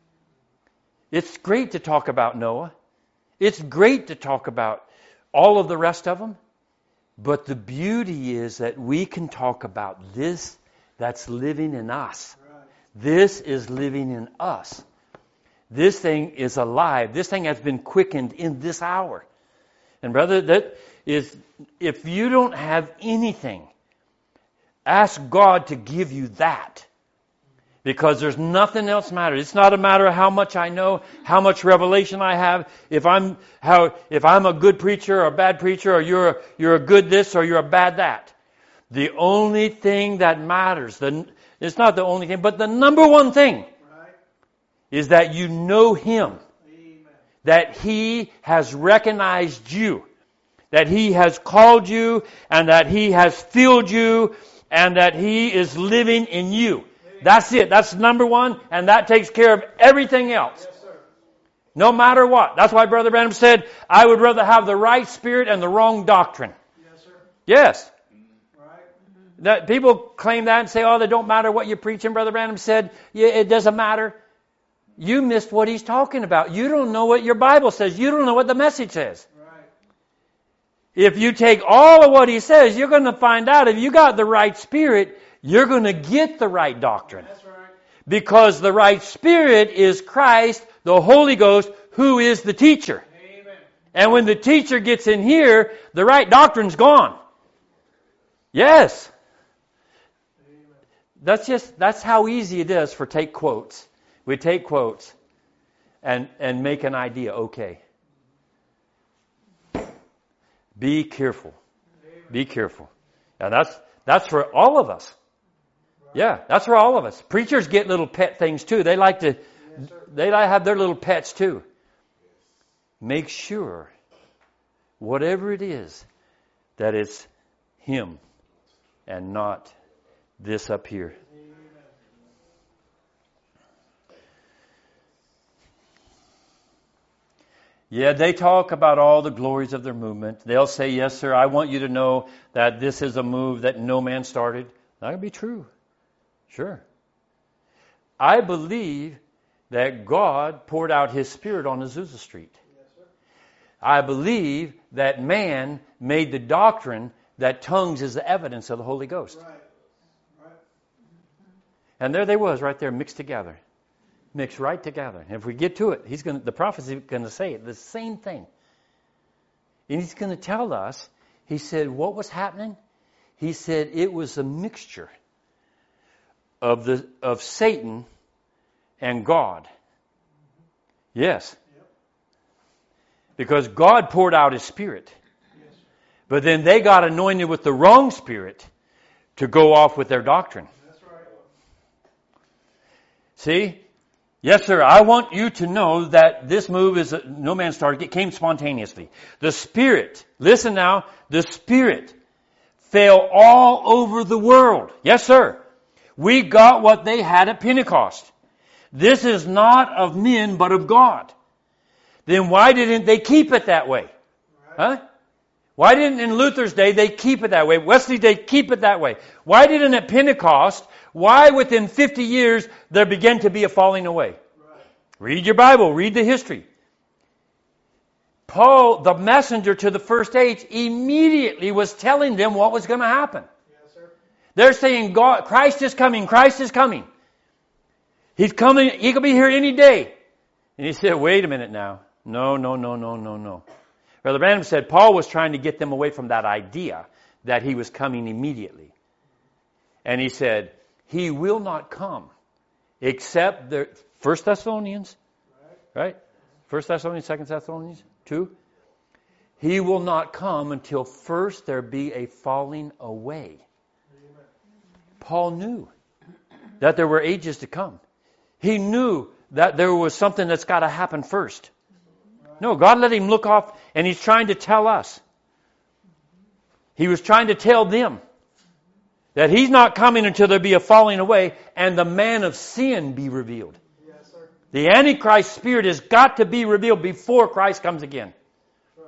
It's great to talk about Noah. It's great to talk about all of the rest of them. But the beauty is that we can talk about this that's living in us. Right. This is living in us. This thing is alive. This thing has been quickened in this hour. And brother, that is, if you don't have anything, ask God to give you that. Because there's nothing else matters. It's not a matter of how much I know, how much revelation I have. If I'm how if I'm a good preacher or a bad preacher, or you're a, you're a good this or you're a bad that. The only thing that matters, the, it's not the only thing, but the number one thing Right. is that you know Him. Amen. That He has recognized you. That He has called you and that He has filled you and that He is living in you. That's it. That's number one, and that takes care of everything else. Yes, sir. No matter what. That's why Brother Branham said, I would rather have the right spirit and the wrong doctrine. Yes, sir. Yes. Right. That people claim that and say, oh, it don't matter what you're preaching. Brother Branham said, yeah, it doesn't matter. You missed what he's talking about. You don't know what your Bible says. You don't know what the message says. Right. If you take all of what he says, you're going to find out if you got the right spirit, you're going to get the right doctrine. That's right. Because the right spirit is Christ, the Holy Ghost, who is the teacher. Amen. And when the teacher gets in here, the right doctrine's gone. Yes. Amen. That's just, that's how easy it is for take quotes. We take quotes and, and make an idea. Okay. Be careful. Amen. Be careful. And that's, that's for all of us. Yeah, that's for all of us. Preachers get little pet things too. They like to, Yes, sir. they like to have their little pets too. Make sure, whatever it is, that it's Him and not this up here. Amen. Yeah, they talk about all the glories of their movement. They'll say, yes, sir, I want you to know that this is a move that no man started. That would be true. Sure. I believe that God poured out His Spirit on Azusa Street. I believe that man made the doctrine that tongues is the evidence of the Holy Ghost. Right. Right. And there they was, right there, mixed together. Mixed right together. And if we get to it, he's going to, the prophet's going to say it, the same thing. And he's going to tell us, he said, what was happening? He said it was a mixture of the of Satan and God. Yes. Yep. Because God poured out His Spirit. Yes. But then they got anointed with the wrong spirit to go off with their doctrine. That's right. See? Yes, sir, I want you to know that this move is, a, no man started, it came spontaneously. The Spirit, listen now, the Spirit fell all over the world. Yes, sir. We got what they had at Pentecost. This is not of men, but of God. Then why didn't they keep it that way? Huh? Why didn't in Luther's day they keep it that way? Wesley's day keep it that way? Why didn't at Pentecost, why within fifty years there began to be a falling away? Right. Read your Bible, read the history. Paul, the messenger to the first age, immediately was telling them what was going to happen. Yes, sir. They're saying, God, Christ is coming, Christ is coming. He's coming, He could be here any day. And he said, wait a minute now. No, no, no, no, no, no. Brother Branham said Paul was trying to get them away from that idea that He was coming immediately. And he said, He will not come except the First Thessalonians, right? First Thessalonians, Second Thessalonians, two. He will not come until first there be a falling away. Amen. Paul knew that there were ages to come. He knew that there was something that's got to happen first. No, God let him look off, and He's trying to tell us. He was trying to tell them that He's not coming until there be a falling away and the man of sin be revealed. Yes, sir. The Antichrist spirit has got to be revealed before Christ comes again. Right.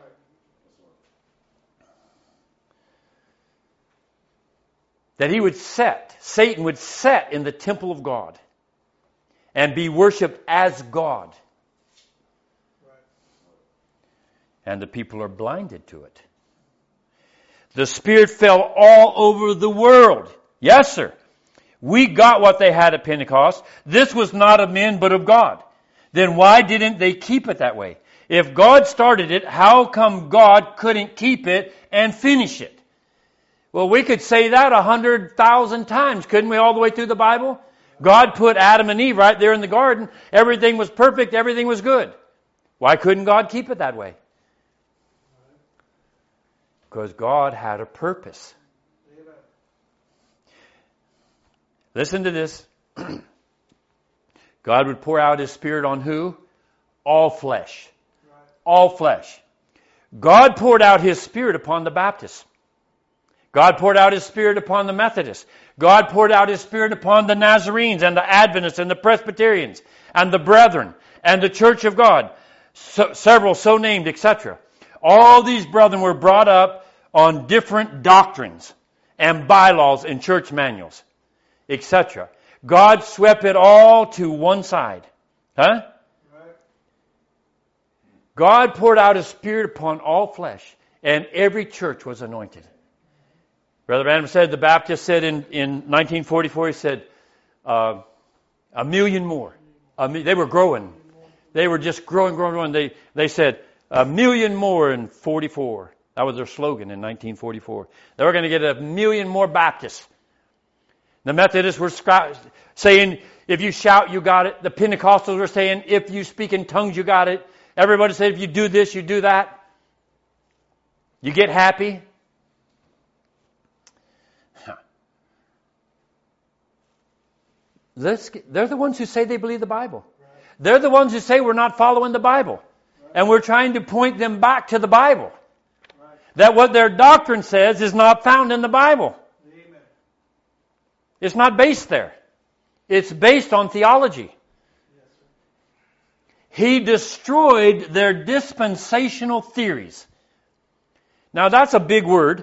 That he would set, Satan would set in the temple of God and be worshipped as God. And the people are blinded to it. The Spirit fell all over the world. Yes, sir. We got what they had at Pentecost. This was not of men, but of God. Then why didn't they keep it that way? If God started it, how come God couldn't keep it and finish it? Well, we could say that a hundred thousand times, couldn't we, all the way through the Bible? God put Adam and Eve right there in the garden. Everything was perfect. Everything was good. Why couldn't God keep it that way? Because God had a purpose. Amen. Listen to this. God would pour out His Spirit on who? All flesh. Right. All flesh. God poured out His Spirit upon the Baptists. God poured out His Spirit upon the Methodists. God poured out His Spirit upon the Nazarenes and the Adventists and the Presbyterians and the Brethren and the Church of God. So, several so named, et cetera. All these brethren were brought up on different doctrines and bylaws in church manuals, et cetera. God swept it all to one side. Huh? Right. God poured out His Spirit upon all flesh, and every church was anointed. Brother Branham said, the Baptist said in, in nineteen forty-four, he said, uh, a million more. A, they were growing. They were just growing, growing, growing. They, they said, a million more in forty-four. That was their slogan in nineteen forty-four. They were going to get a million more Baptists. The Methodists were saying, if you shout, you got it. The Pentecostals were saying, if you speak in tongues, you got it. Everybody said, if you do this, you do that. You get happy. Let's get, they're the ones who say they believe the Bible. They're the ones who say we're not following the Bible. And we're trying to point them back to the Bible. That what their doctrine says is not found in the Bible. Amen. It's not based there. It's based on theology. Yes, sir. He destroyed their dispensational theories. Now that's a big word.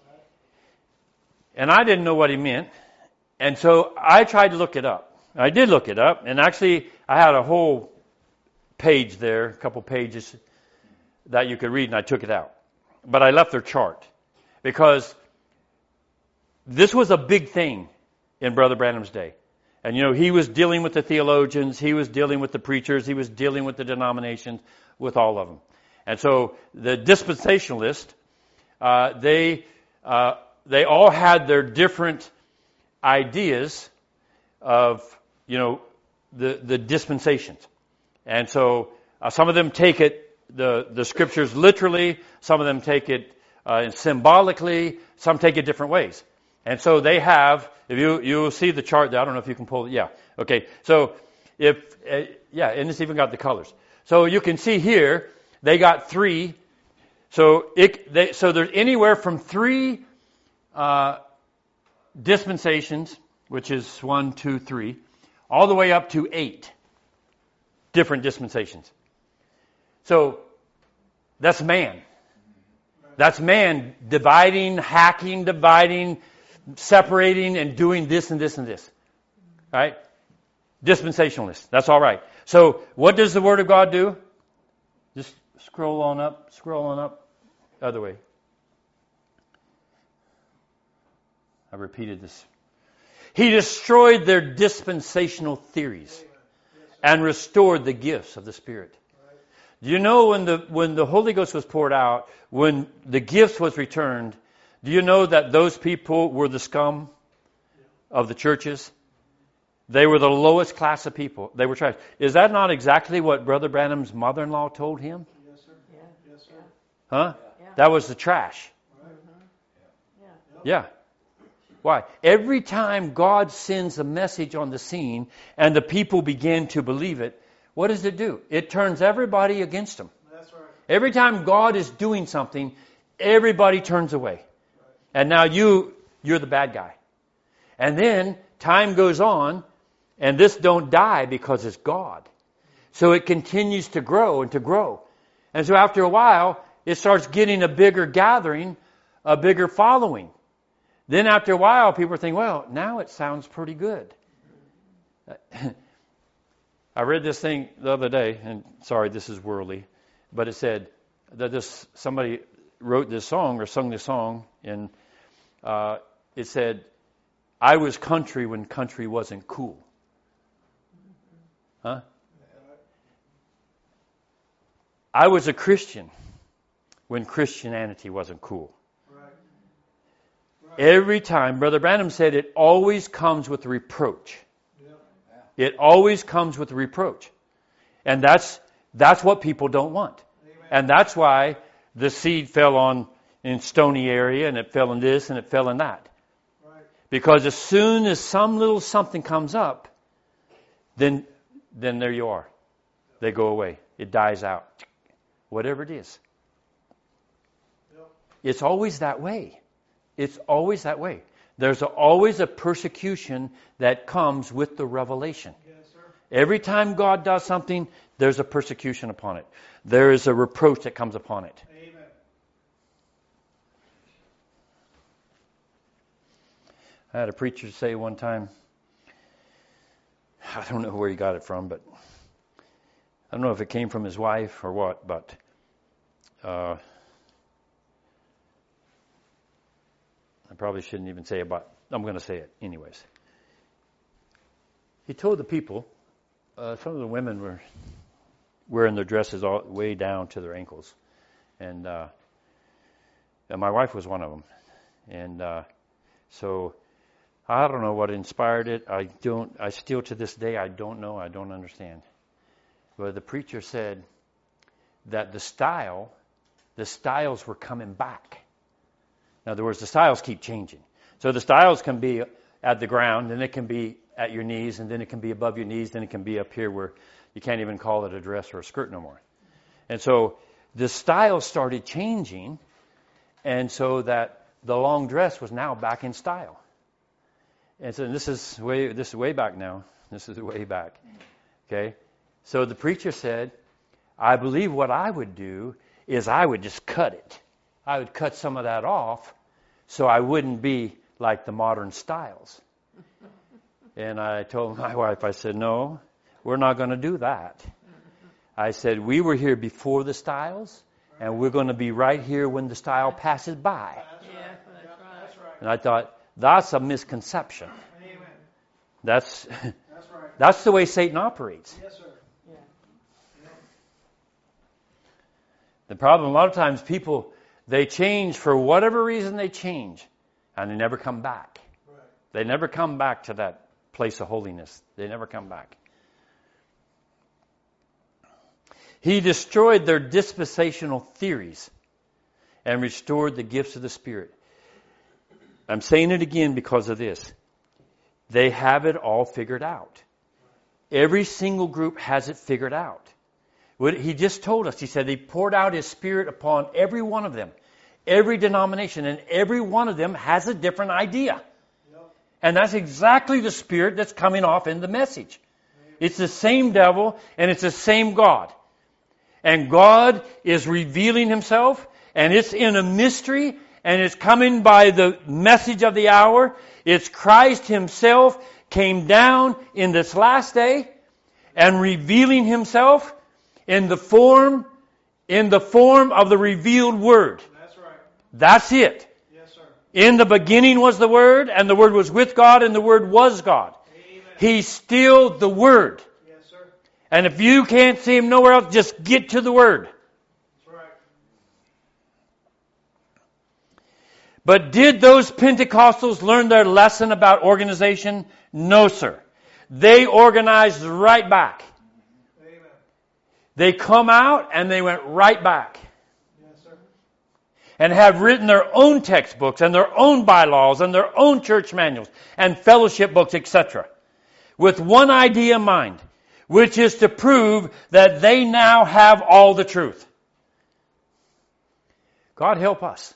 And I didn't know what he meant. And so I tried to look it up. I did look it up. And actually, I had a whole page there, a couple pages that you could read, and I took it out. But I left their chart. Because this was a big thing in Brother Branham's day. And, you know, he was dealing with the theologians, he was dealing with the preachers, he was dealing with the denominations, with all of them. And so the dispensationalists, uh, they uh, they all had their different ideas of, you know, the, the dispensations. And so uh, some of them take it, the, the scriptures literally, some of them take it uh, symbolically, some take it different ways. And so they have, if you you see the chart there, I don't know if you can pull it, yeah, okay. So if, uh, yeah, and it's even got the colors. So you can see here, they got three. So it, they, so there's anywhere from three uh, dispensations, which is one, two, three, all the way up to eight different dispensations. So that's man. That's man dividing, hacking, dividing, separating, and doing this and this and this. Right? Dispensationalist. That's all right. So what does the Word of God do? Just scroll on up, scroll on up, other way. I repeated this. He destroyed their dispensational theories and restored the gifts of the Spirit. Do you know when the when the Holy Ghost was poured out, when the gifts was returned, do you know that those people were the scum of the churches? They were the lowest class of people. They were trash. Is that not exactly what Brother Branham's mother-in-law told him? Yes, sir. Yeah. Yes, sir. Huh? Yeah. That was the trash. Right. Yeah. Yeah. Why? Every time God sends a message on the scene and the people begin to believe it, what does it do? It turns everybody against him. That's right. Every time God is doing something, everybody turns away. Right. And now you, you're the bad guy. And then time goes on, and this don't die because it's God. So it continues to grow and to grow. And so after a while, it starts getting a bigger gathering, a bigger following. Then after a while, people think, well, now it sounds pretty good. I read this thing the other day, and sorry, this is worldly, but it said that this somebody wrote this song or sung this song, and uh, it said, I was country when country wasn't cool. Huh? I was a Christian when Christianity wasn't cool. Right. Right. Every time, Brother Branham said, it always comes with reproach. Yep. It always comes with reproach. And that's that's what people don't want. Amen. And that's why the seed fell on in stony area, and it fell in this, and it fell in that. Right. Because as soon as some little something comes up, then then there you are. They go away. It dies out. Whatever it is. Yep. It's always that way. It's always that way. There's a, always a persecution that comes with the revelation. Yes, sir. Every time God does something, there's a persecution upon it. There is a reproach that comes upon it. Amen. I had a preacher say one time, I don't know where he got it from, but I don't know if it came from his wife or what, but uh, I probably shouldn't even say it, but I'm going to say it anyways. He told the people, uh, some of the women were wearing their dresses all way down to their ankles, and, uh, and my wife was one of them. And uh, so I don't know what inspired it. I don't. I still to this day I don't know. I don't understand. But the preacher said that the style, the styles were coming back. In other words, the styles keep changing. So the styles can be at the ground, and it can be at your knees, and then it can be above your knees, then it can be up here where you can't even call it a dress or a skirt no more. And so the style started changing, and so that the long dress was now back in style. And so this is way this is way back now. This is way back. Okay? So the preacher said I believe what I would do is I would just cut it. I would cut some of that off so I wouldn't be like the modern styles. And I told my wife, I said, no, we're not going to do that. I said, we were here before the styles, and we're going to be right here when the style passes by. Yeah, that's right. And I thought, that's a misconception. Amen. That's That's right. that's the way Satan operates. Yes, sir. Yeah. The problem, a lot of times, people, they change for whatever reason they change, and they never come back. Right. They never come back to that place of holiness. They never come back. He destroyed their dispensational theories and restored the gifts of the Spirit. I'm saying it again because of this. They have it all figured out. Every single group has it figured out. What he just told us, he said he poured out his Spirit upon every one of them, every denomination, and every one of them has a different idea. And that's exactly the Spirit that's coming off in the message. It's the same devil and it's the same God. And God is revealing himself, and it's in a mystery, and it's coming by the message of the hour. It's Christ himself came down in this last day and revealing himself in the form in the form of the revealed word. That's right. That's it. Yes, sir. In the beginning was the Word, and the Word was with God, and the Word was God. Amen. He's still the Word. Yes, sir. And if you can't see Him nowhere else, just get to the Word. That's right. But did those Pentecostals learn their lesson about organization? No, sir. They organized right back. Amen. They come out and they went right back. Yes, sir. And have written their own textbooks and their own bylaws and their own church manuals and fellowship books, et cetera. With one idea in mind, which is to prove that they now have all the truth. God help us.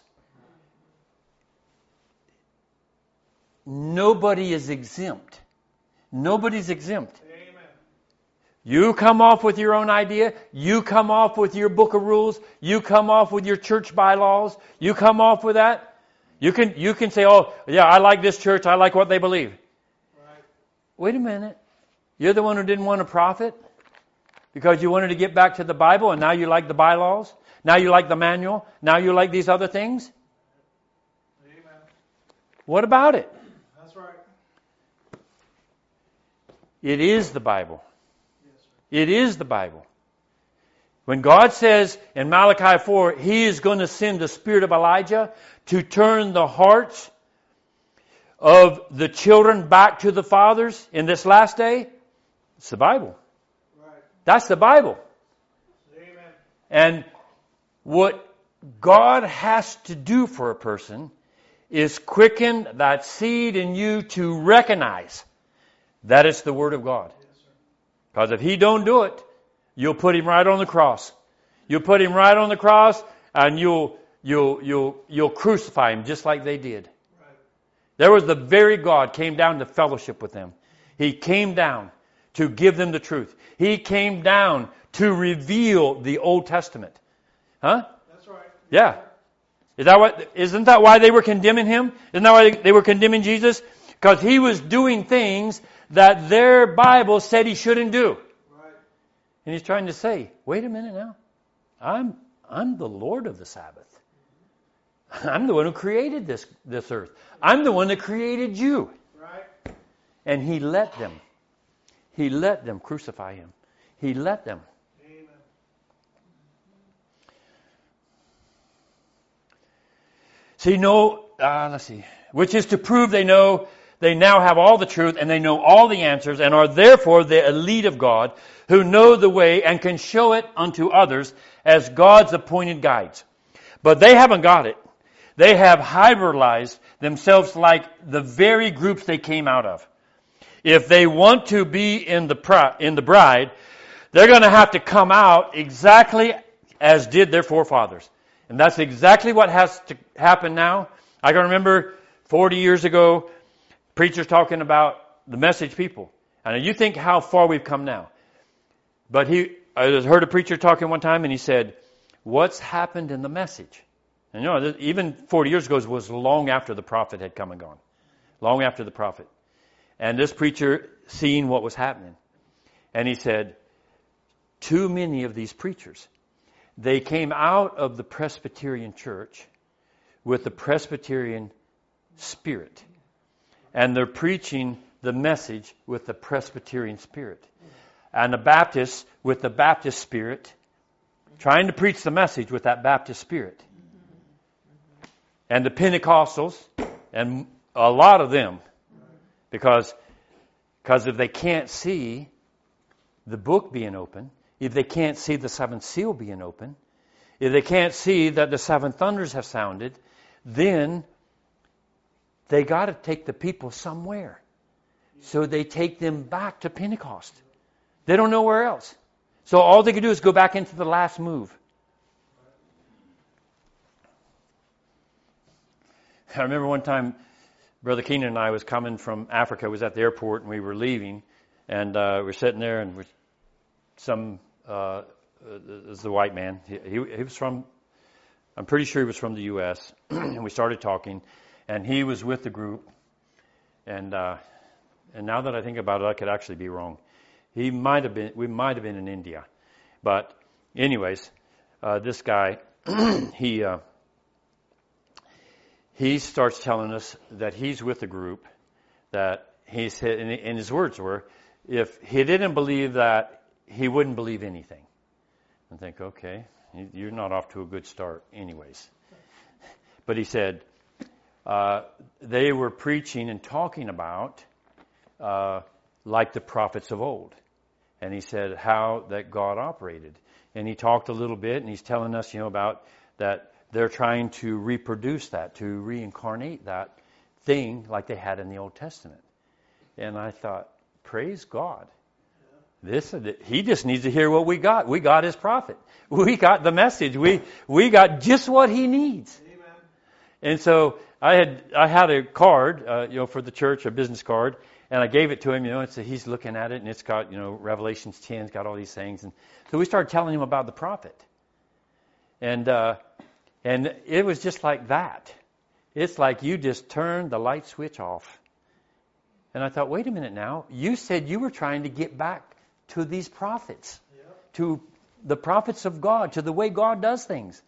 Nobody is exempt. Nobody's exempt. Amen. You come off with your own idea. You come off with your book of rules. You come off with your church bylaws. You come off with that. You can you can say, oh, yeah, I like this church. I like what they believe. Right. Wait a minute. You're the one who didn't want to profit because you wanted to get back to the Bible, and now you like the bylaws. Now you like the manual. Now you like these other things. Amen. What about it? That's right. It is the Bible. Yes, sir. It is the Bible. When God says in Malachi four, He is going to send the spirit of Elijah to turn the hearts of the children back to the fathers in this last day, it's the Bible. Right. That's the Bible. Amen. And what God has to do for a person is quicken that seed in you to recognize that it's the Word of God. Yes, sir. Because if He don't do it, you'll put Him right on the cross. You'll put Him right on the cross, and you'll you'll you'll you'll crucify Him just like they did. Right. There was the very God came down to fellowship with them. He came down to give them the truth. He came down to reveal the Old Testament. Huh? That's right. Yeah. Is that what? Isn't that why they were condemning Him? Isn't that why they were condemning Jesus? Because He was doing things that their Bible said He shouldn't do. Right. And He's trying to say, wait a minute now. I'm I'm the Lord of the Sabbath. I'm the one who created this, this earth. I'm the one that created you. Right. And He let them. He let them crucify Him. He let them. Amen. See, no, uh, let's see. Which is to prove they know, they now have all the truth and they know all the answers and are therefore the elite of God who know the way and can show it unto others as God's appointed guides. But they haven't got it. They have hybridized themselves like the very groups they came out of. If they want to be in the pri- in the bride, they're going to have to come out exactly as did their forefathers. And that's exactly what has to happen now. I can remember forty years ago, preachers talking about the message people. And you think how far we've come now. But he, I heard a preacher talking one time, and he said, "What's happened in the message?" And you know, even forty years ago was long after the prophet had come and gone, long after the prophet. And this preacher seen what was happening, and he said, "Too many of these preachers, they came out of the Presbyterian church with the Presbyterian spirit, and they're preaching the message with the Presbyterian spirit, and the Baptists with the Baptist spirit, trying to preach the message with that Baptist spirit, and the Pentecostals, and a lot of them, because because if they can't see the book being open, if they can't see the seventh seal being open, if they can't see that the seven thunders have sounded, then they got to take the people somewhere. So they take them back to Pentecost. They don't know where else. So all they can do is go back into the last move. I remember one time, Brother Keenan and I was coming from Africa. I was at the airport, and we were leaving. And uh, we were sitting there, and we're some... Uh, is the white man. He, he, he was from, I'm pretty sure he was from the U S and we started talking, and he was with the group. And uh, and now that I think about it, I could actually be wrong. He might have been. We might have been in India, but anyways, uh, this guy, he uh, he starts telling us that he's with the group. That he said, and his words were, if he didn't believe that, he wouldn't believe anything. And think, okay, you're not off to a good start anyways. But he said, uh, they were preaching and talking about uh, like the prophets of old. And he said how that God operated. And he talked a little bit, and he's telling us, you know, about that they're trying to reproduce that, to reincarnate that thing like they had in the Old Testament. And I thought, praise God. This he just needs to hear what we got. We got his prophet. We got the message. We we got just what he needs. Amen. And so I had I had a card, uh, you know, for the church, a business card, and I gave it to him. You know, and so he's looking at it, and it's got, you know, Revelations ten, it's got all these things, and so we started telling him about the prophet, and uh, and it was just like that. It's like you just turned the light switch off, and I thought, wait a minute now. You said you were trying to get back to these prophets, yep. To the prophets of God, to the way God does things.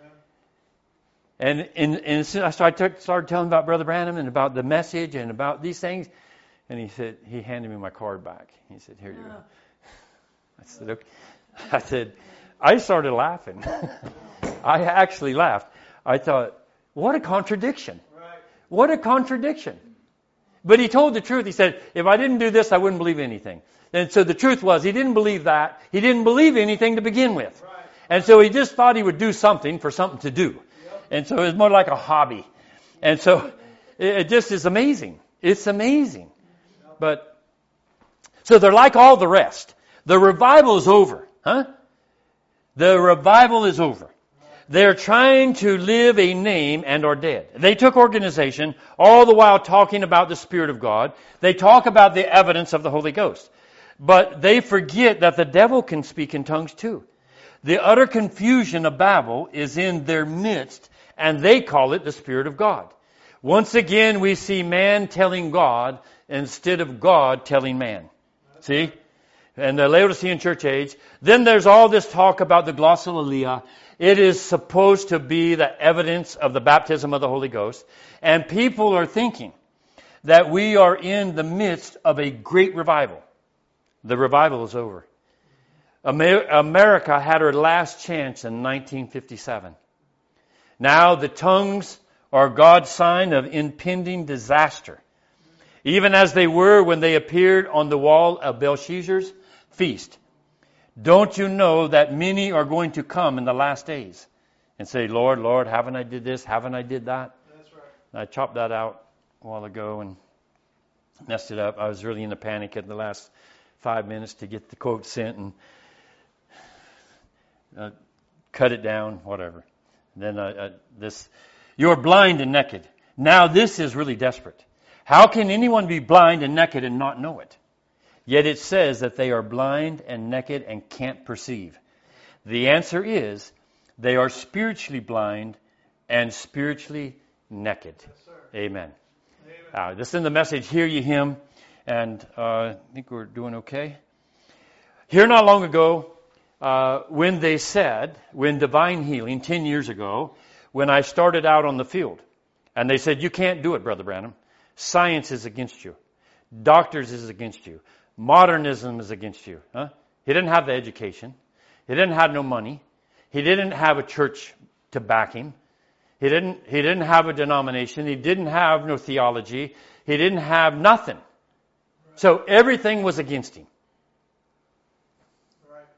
Amen. And, and, and as soon as I started, started telling about Brother Branham and about the message and about these things, and he said, he handed me my card back. He said, here you go. I said, okay. I said, I started laughing. I actually laughed. I thought, what a contradiction. Right. What a contradiction. But he told the truth. He said, if I didn't do this, I wouldn't believe anything. And so the truth was, he didn't believe that. He didn't believe anything to begin with. Right. And so he just thought he would do something for something to do. Yep. And so it was more like a hobby. And so it just is amazing. It's amazing. Yep. But, so they're like all the rest. The revival is over. Huh? The revival is over. They're trying to live a name and are dead. They took organization, all the while talking about the Spirit of God. They talk about the evidence of the Holy Ghost. But they forget that the devil can speak in tongues too. The utter confusion of Babel is in their midst, and they call it the Spirit of God. Once again, we see man telling God instead of God telling man. See? And the Laodicean church age. Then there's all this talk about the glossolalia. It is supposed to be the evidence of the baptism of the Holy Ghost. And people are thinking that we are in the midst of a great revival. The revival is over. Amer- America had her last chance in nineteen fifty-seven. Now the tongues are God's sign of impending disaster. Even as they were when they appeared on the wall of Belshazzar's feast. Don't you know that many are going to come in the last days and say, Lord, Lord, haven't I did this? Haven't I did that? That's right. And I chopped that out a while ago and messed it up. I was really in a panic at the last five minutes to get the quote sent and uh, cut it down, whatever. Then uh, uh, this, you're blind and naked. Now this is really desperate. How can anyone be blind and naked and not know it? Yet it says that they are blind and naked and can't perceive. The answer is they are spiritually blind and spiritually naked. Yes, Amen. Amen. Uh, this is in the message, Hear Ye Him, and uh, I think we're doing okay. Here not long ago, uh, when they said, when Divine Healing, ten years ago, when I started out on the field, and they said, you can't do it, Brother Branham. Science is against you. Doctors is against you. Modernism is against you. Huh? He didn't have the education. He didn't have no money. He didn't have a church to back him. He didn't, he didn't have a denomination. He didn't have no theology. He didn't have nothing. So everything was against him. Right.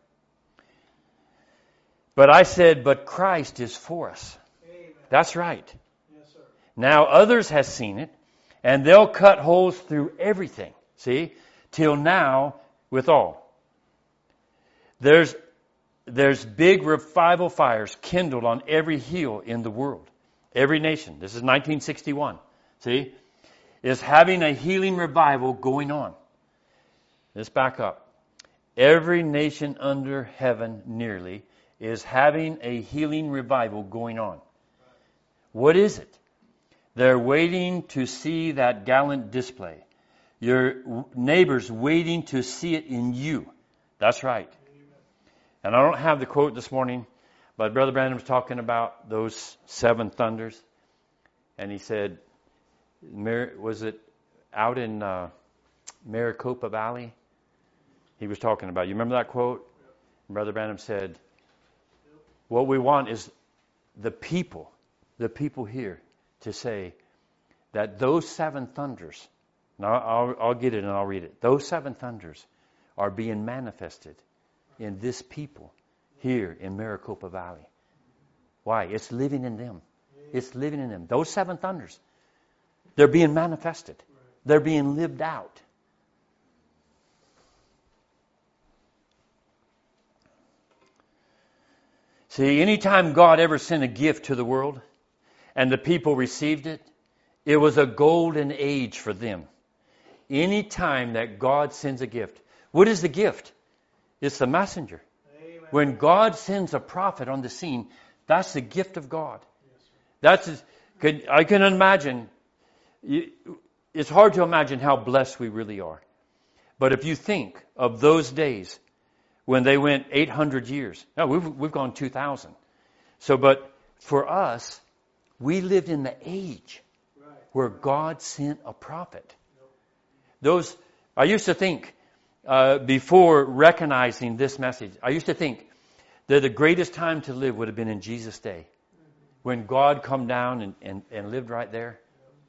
But I said, but Christ is for us. Amen. That's right. Yes, sir. Now others have seen it, and they'll cut holes through everything. See? Till now, with all. There's, there's big revival fires kindled on every hill in the world. Every nation. This is nineteen sixty-one. See? Is having a healing revival going on. Let's back up. Every nation under heaven, nearly, is having a healing revival going on. What is it? They're waiting to see that gallant display. Your neighbor's waiting to see it in you. That's right. And I don't have the quote this morning, but Brother Branham was talking about those seven thunders. And he said, was it out in uh, Maricopa Valley? He was talking about. You remember that quote? Brother Branham said, what we want is the people, the people here to say that those seven thunders, now I'll, I'll get it and I'll read it. Those seven thunders are being manifested in this people here in Maricopa Valley. Why? It's living in them. It's living in them. Those seven thunders, they're being manifested. They're being lived out. See, anytime God ever sent a gift to the world and the people received it, it was a golden age for them. Anytime that God sends a gift. What is the gift? It's the messenger. Amen. When God sends a prophet on the scene, that's the gift of God. Yes, sir. That's could I can imagine. It's hard to imagine how blessed we really are. But if you think of those days when they went eight hundred years, no, we've we've gone two thousand. So, but for us, we lived in the age Right. where God sent a prophet. Those I used to think uh, before recognizing this message, I used to think that the greatest time to live would have been in Jesus' day, when God come down and, and, and lived right there.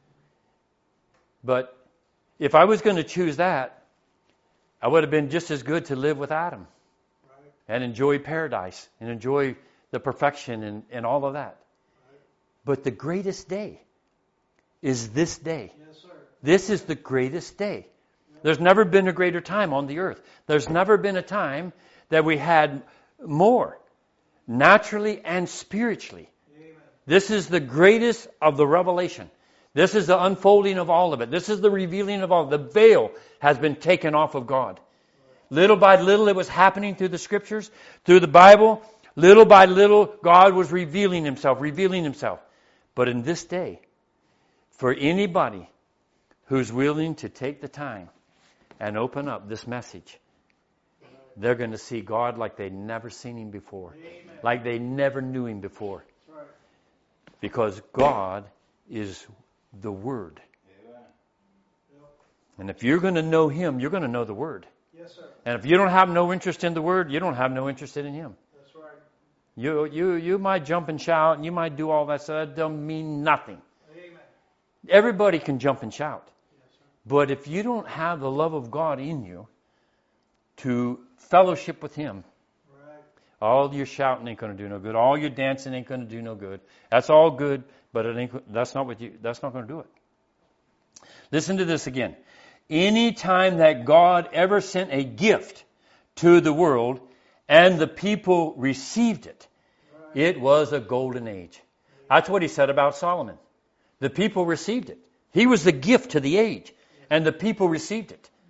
But if I was going to choose that, I would have been just as good to live with Adam Right. and enjoy paradise and enjoy the perfection and, and all of that. Right. But the greatest day is this day. Yes, sir. This is the greatest day. There's never been a greater time on the earth. There's never been a time that we had more, naturally and spiritually. Amen. This is the greatest of the revelation. This is the unfolding of all of it. This is the revealing of all. The veil has been taken off of God. Little by little it was happening through the scriptures, through the Bible. Little by little God was revealing himself, revealing himself. But in this day, for anybody who's willing to take the time and open up this message, they're going to see God like they'd never seen him before. Amen. Like they never knew him before. That's right. Because God is the Word. Yep. And if you're going to know him, you're going to know the Word. Yes, sir. And if you don't have no interest in the Word, you don't have no interest in him. That's right. You you you might jump and shout, and you might do all that stuff. That don't mean nothing. Amen. Everybody can jump and shout. Yes, sir. But if you don't have the love of God in you to fellowship with him, Right. all your shouting ain't going to do no good. All your dancing ain't going to do no good. That's all good, but it ain't. That's not what you. That's not going to do it. Listen to this again. Any time that God ever sent a gift to the world and the people received it, Right. it was a golden age. That's what he said about Solomon. The people received it. He was the gift to the age, and the people received it.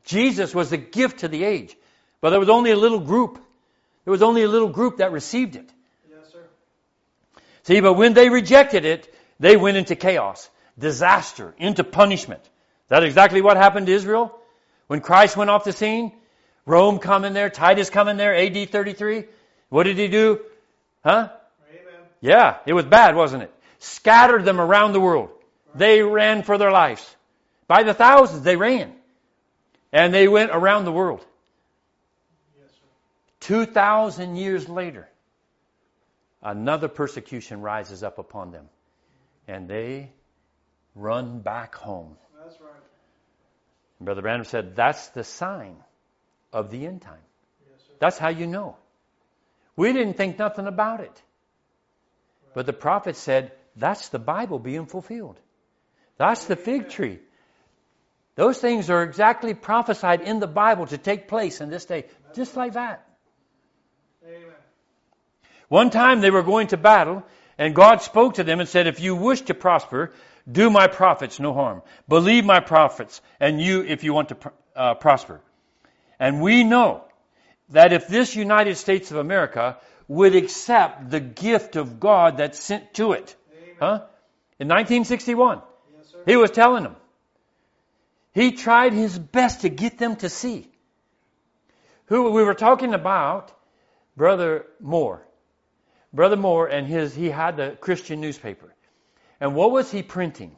Jesus was the gift to the age. But there was only a little group. There was only a little group that received it. Yes, sir. See, but when they rejected it, they went into chaos, disaster, into punishment. Is that exactly what happened to Israel? When Christ went off the scene, Rome come in there, Titus come in there, A D thirty-three. What did he do? Huh? Amen. Yeah, it was bad, wasn't it? Scattered them around the world. They ran for their lives. By the thousands, they ran. And they went around the world. Yes, sir. Two thousand years later, another persecution rises up upon them. And they run back home. That's right. Brother Branham said, that's the sign of the end time. Yes, sir. That's how you know. We didn't think nothing about it. But the prophet said, that's the Bible being fulfilled. That's the fig tree. Those things are exactly prophesied in the Bible to take place in this day. Just like that. Amen. One time they were going to battle, and God spoke to them and said, if you wish to prosper, do my prophets no harm. Believe my prophets, and you if you want to uh, prosper. And we know that if this United States of America would accept the gift of God that's sent to it, Amen. huh? In nineteen sixty-one, Yes, sir. he was telling them. He tried his best to get them to see. Who we were talking about, Brother Moore. Brother Moore and his, he had the Christian newspaper. And what was he printing?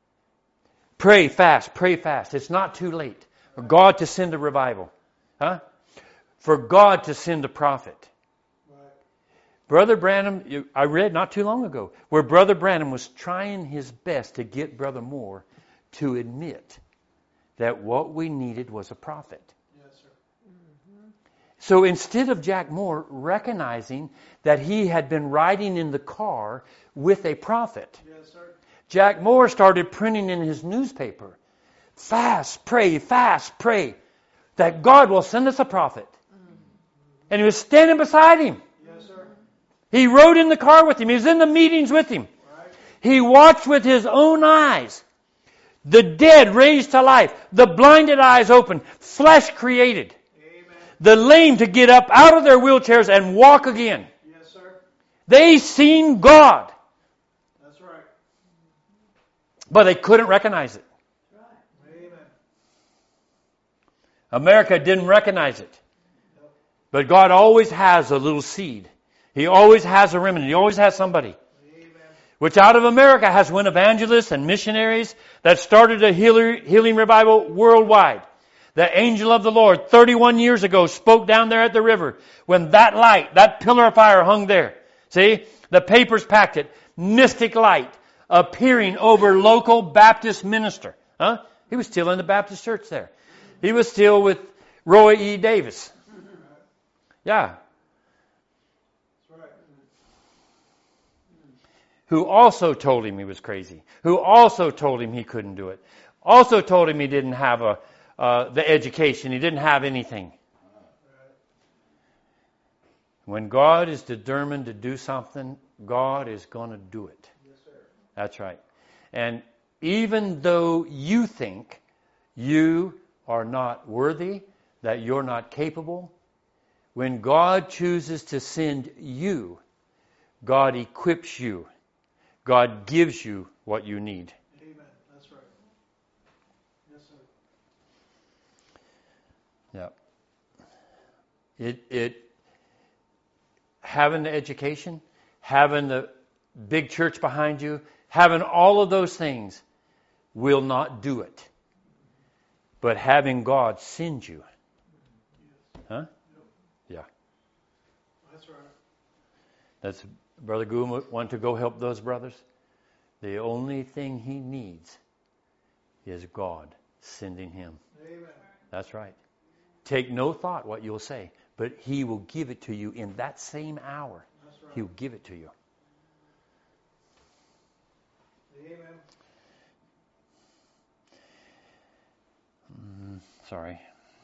Pray fast, pray fast. It's not too late for God to send a revival. Huh? For God to send a prophet. Right. Brother Branham, you- I read not too long ago, where Brother Branham was trying his best to get Brother Moore to admit that what we needed was a prophet. Yes, sir. So instead of Jack Moore recognizing that he had been riding in the car with a prophet, Yes, sir. Jack Moore started printing in his newspaper, fast, pray, fast, pray, that God will send us a prophet. And he was standing beside him. Yes, sir. He rode in the car with him. He was in the meetings with him. Right. He watched with his own eyes the dead raised to life, the blinded eyes opened, flesh created, Amen. the lame to get up out of their wheelchairs and walk again. Yes, sir. They seen God, That's right. but they couldn't recognize it. Amen. America didn't recognize it. But God always has a little seed. He always has a remnant. He always has somebody. Amen. Which out of America has went evangelists and missionaries that started a healer, healing revival worldwide. The angel of the Lord thirty-one years ago spoke down there at the river when that light, that pillar of fire hung there. See? The papers packed it. Mystic light appearing over local Baptist minister. Huh? He was still in the Baptist church there. He was still with Roy E. Davis. Yeah. That's right. Who also told him he was crazy. Who also told him he couldn't do it. Also told him he didn't have a uh, the education. He didn't have anything. When God is determined to do something, God is going to do it. Yes, sir. That's right. And even though you think you are not worthy, that you're not capable, when God chooses to send you, God equips you. God gives you what you need. Amen. That's right. Yes, sir. Yeah. It it having the education, having the big church behind you, having all of those things will not do it. But having God send you. Huh? Yeah. That's right. That's Brother Gould want to go help those brothers. The only thing he needs is God sending him. Amen. That's right. Take no thought what you'll say, but he will give it to you in that same hour. That's right. He'll give it to you. Amen. Mm, sorry.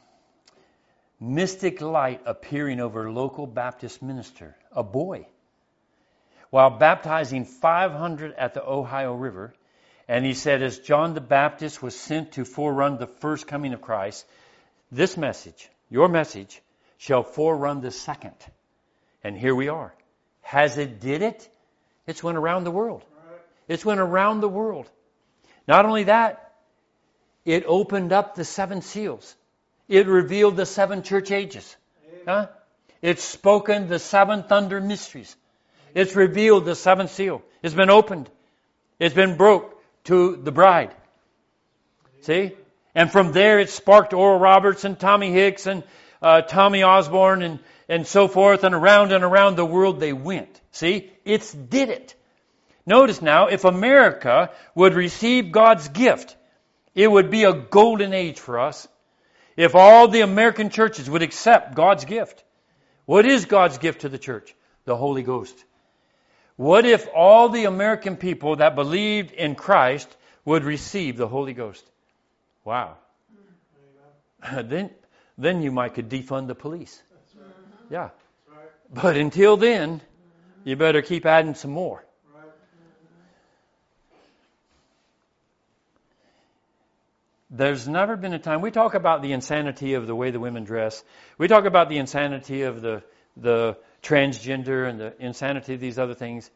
Mystic light appearing over local Baptist minister, a boy, while baptizing five hundred at the Ohio River. And he said, as John the Baptist was sent to forerun the first coming of Christ, this message, your message, shall forerun the second. And here we are. Has it did it? It's went around the world. It's went around the world. Not only that, it opened up the seven seals. It revealed the seven church ages. Huh? It's spoken the seven thunder mysteries. It's revealed the seventh seal. It's been opened. It's been broke to the bride. See? And from there it sparked Oral Roberts and Tommy Hicks and uh, Tommy Osborne and, and so forth. And around and around the world they went. See? It's did it. Notice now, if America would receive God's gift, it would be a golden age for us. If all the American churches would accept God's gift. What is God's gift to the church? The Holy Ghost. What if all the American people that believed in Christ would receive the Holy Ghost? Wow. then, then you might could defund the police. Yeah. But until then, you better keep adding some more. There's never been a time, we talk about the insanity of the way the women dress. We talk about the insanity of the, the transgender and the insanity of these other things.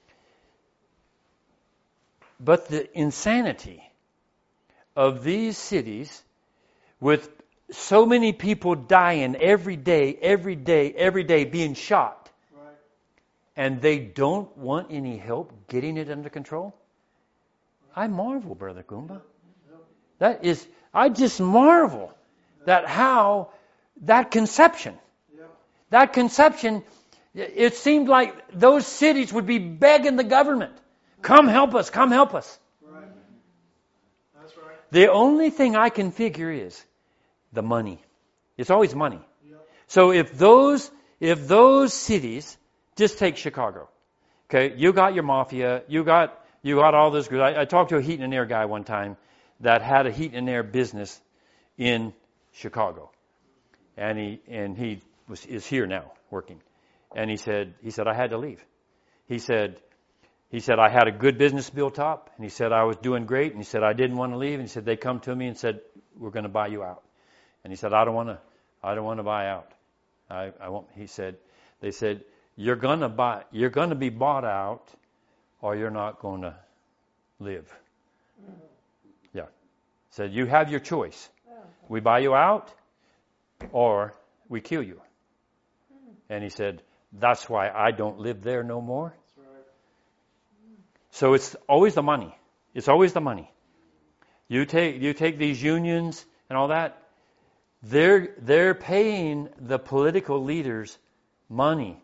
But the insanity of these cities with so many people dying every day, every day, every day being shot. Right. And they don't want any help getting it under control. I marvel, Brother Goomba. That is, I just marvel that how that conception, that conception, it seemed like those cities would be begging the government, come help us, come help us. Right. That's right. The only thing I can figure is the money. It's always money. Yep. So if those, if those cities, just take Chicago, okay, you got your mafia, you got, you got all this good. I, I talked to a heat and air guy one time that had a heat and air business in Chicago. And he and he was is here now working. And he said he said I had to leave. He said he said I had a good business built up, and he said I was doing great, and he said I didn't want to leave, and he said they come to me and said we're going to buy you out. And he said I don't want to I don't want to buy out. I I won't. He said they said you're going to buy you're going to be bought out or you're not going to live. Yeah. Said, you have your choice. We buy you out or we kill you. And he said, that's why I don't live there no more. So it's always the money. It's always the money. You take you take these unions and all that, they're they're paying the political leaders money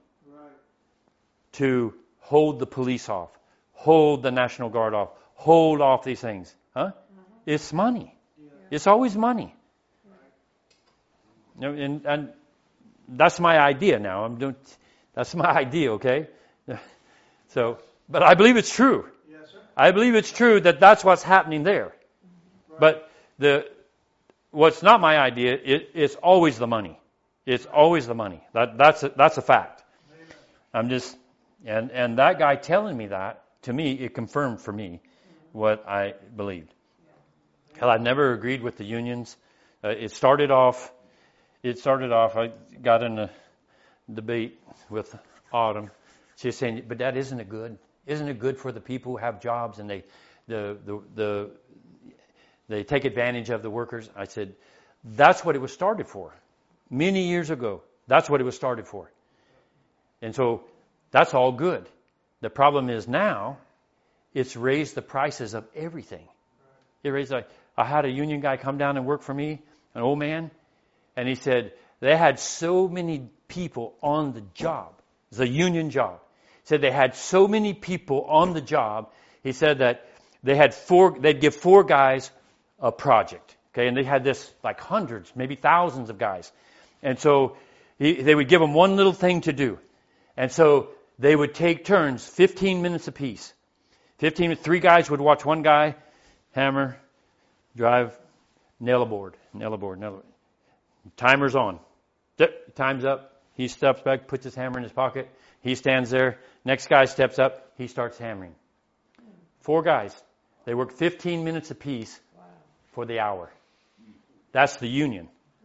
to hold the police off, hold the National Guard off, hold off these things. Huh? It's money. Yeah. It's always money. Right. You know, and, and that's my idea now. I'm doing. That's my idea. Okay. So, but I believe it's true. Yes, sir. I believe it's true that that's what's happening there. Right. But the what's not my idea. It, it's always the money. It's always the money. That that's a, that's a fact. Amen. I'm just and and that guy telling me that to me it confirmed for me what I believed. Hell, I've never agreed with the unions. Uh, it started off, it started off, I got in a debate with Autumn. She's saying, but Dad, isn't it good? Isn't it good for the people who have jobs and they, the, the, the, they take advantage of the workers? I said, that's what it was started for. Many years ago, that's what it was started for. And so, that's all good. The problem is now, it's raised the prices of everything. It raised like, I had a union guy come down and work for me, an old man, and he said they had so many people on the job. It's a union job. He said they had so many people on the job. He said that they had four, they'd give four guys a project. Okay, and they had this like hundreds, maybe thousands of guys. And so he, they would give them one little thing to do. And so they would take turns, fifteen minutes apiece. fifteen, three guys would watch one guy, hammer, drive, nail a board, nail a board, nail a board. Timer's on. Time's up. He steps back, puts his hammer in his pocket. He stands there. Next guy steps up. He starts hammering. Four guys. They work fifteen minutes apiece for the hour. That's the union.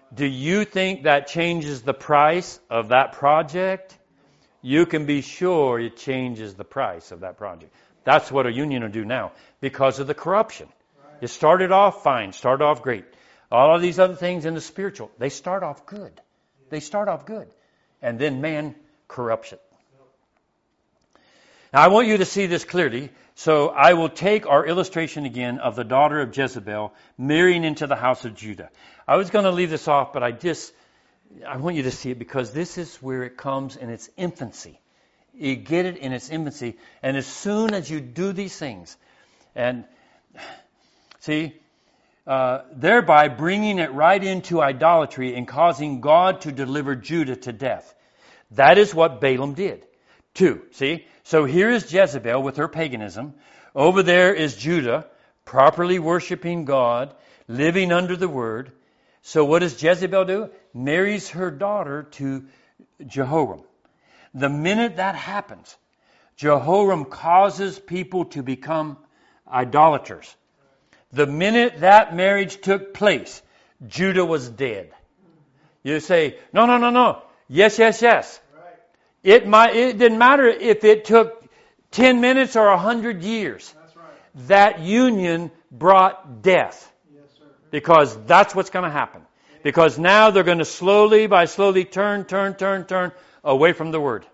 Do you think that changes the price of that project? You can be sure it changes the price of that project. That's what a union will do now because of the corruption. It started off fine, started off great. All of these other things in the spiritual, they start off good. They start off good. And then man corrupts it. Now I want you to see this clearly. So I will take our illustration again of the daughter of Jezebel marrying into the house of Judah. I was going to leave this off, but I just, I want you to see it because this is where it comes in its infancy. You get it in its infancy. And as soon as you do these things, and see, uh, thereby bringing it right into idolatry and causing God to deliver Judah to death. That is what Balaam did. Two, see? So here is Jezebel with her paganism. Over there is Judah, properly worshiping God, living under the Word. So what does Jezebel do? Marries her daughter to Jehoram. The minute that happens, Jehoram causes people to become idolaters. The minute that marriage took place, Judah was dead. You say, no, no, no, no. Yes, yes, yes. It might, it didn't matter if it took ten minutes or a hundred years. That's right. That union brought death. Yes, sir. Because that's what's going to happen. Because now they're going to slowly by slowly turn, turn, turn, turn away from the Word.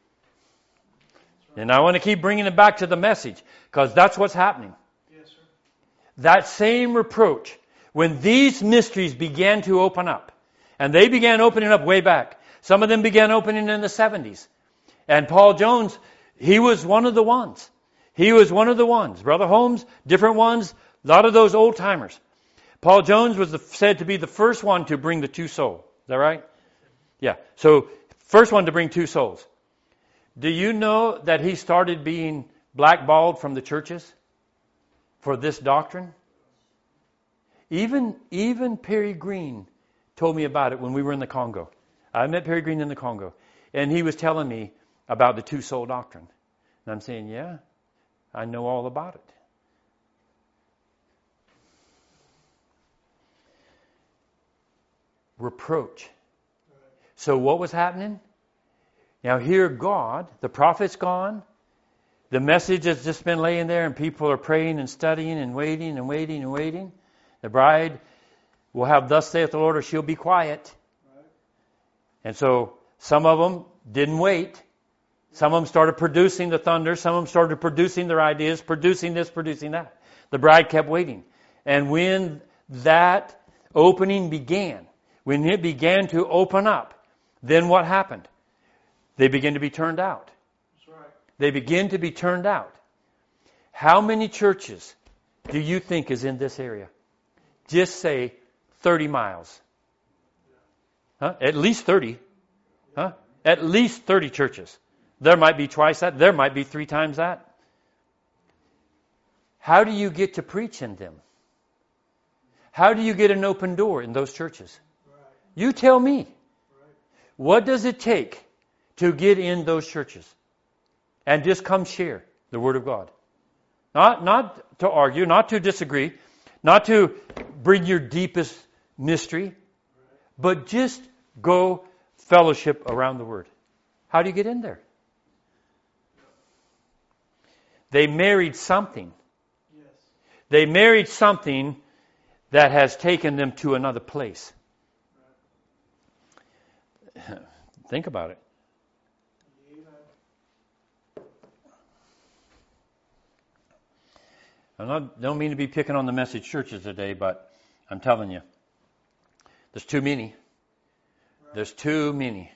And I want to keep bringing it back to the message. Because that's what's happening. Yes, sir. That same reproach, when these mysteries began to open up, and they began opening up way back. Some of them began opening in the seventies. And Paul Jones, he was one of the ones. He was one of the ones. Brother Holmes, different ones. A lot of those old timers. Paul Jones was the, said to be the first one to bring the two souls. Is that right? Yeah. So, first one to bring two souls. Do you know that he started being blackballed from the churches for this doctrine? Even, even Perry Green told me about it when we were in the Congo. I met Perry Green in the Congo, and he was telling me about the two-soul doctrine. And I'm saying, yeah, I know all about it. Reproach. So what was happening? Now here God, the prophet's gone. The message has just been laying there, and people are praying and studying and waiting and waiting and waiting. The bride will have thus saith the Lord, or she'll be quiet. And so some of them didn't wait. Some of them started producing the thunder. Some of them started producing their ideas, producing this, producing that. The bride kept waiting. And when that opening began, when it began to open up, then what happened? They began to be turned out. That's right. They begin to be turned out. How many churches do you think is in this area? Just say thirty miles. Huh? At least thirty. Huh? At least thirty churches. There might be twice that. There might be three times that. How do you get to preach in them? How do you get an open door in those churches? Right. You tell me. Right. What does it take to get in those churches? And just come share the Word of God. Not, not to argue, not to disagree, not to bring your deepest mystery, but just go fellowship around the Word. How do you get in there? They married something. Yes. They married something that has taken them to another place. Right. Think about it. I not, don't mean to be picking on the message churches today, but I'm telling you, there's too many. There's too many.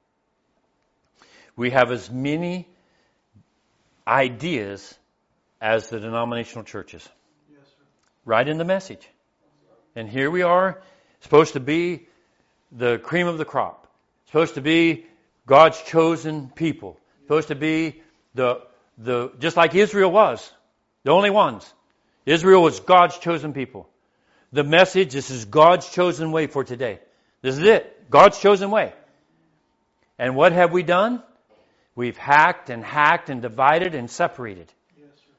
We have as many ideas as the denominational churches. Yes, sir. Right in the message. And here we are, supposed to be the cream of the crop. Supposed to be God's chosen people. Supposed to be the the just like Israel was. The only ones. Israel was God's chosen people. The message, this is God's chosen way for today. This is it. God's chosen way. And what have we done? We've hacked and hacked and divided and separated. Yes, sir.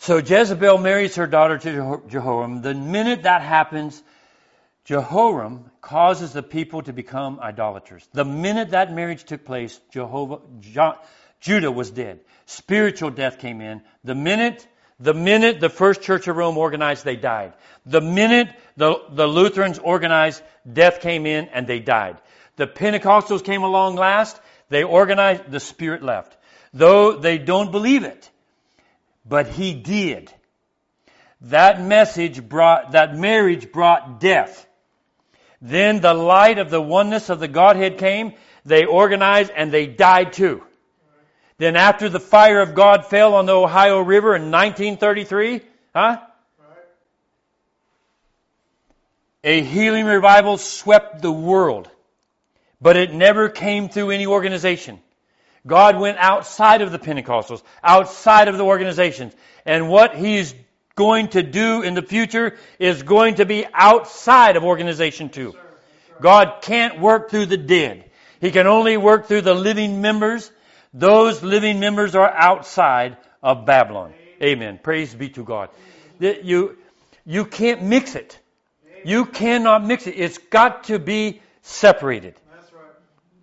So Jezebel marries her daughter to Jeho- Jehoram. The minute that happens, Jehoram causes the people to become idolaters. The minute that marriage took place, Jehovah, Jo- Judah was dead. Spiritual death came in. The minute, the minute the first Church of Rome organized, they died. The minute the, the Lutherans organized, death came in and they died. The Pentecostals came along last. They organized, the Spirit left. Though they don't believe it. But he did. That message brought, that marriage brought death. Then the light of the oneness of the Godhead came. They organized and they died too. Then after the fire of God fell on the Ohio River in nineteen thirty-three, huh? A healing revival swept the world. But it never came through any organization. God went outside of the Pentecostals, outside of the organizations. And what He's going to do in the future is going to be outside of organization too. God can't work through the dead. He can only work through the living members. Those living members are outside of Babylon. Amen. Praise be to God. You, you can't mix it. You cannot mix it. It's got to be separated. That's right.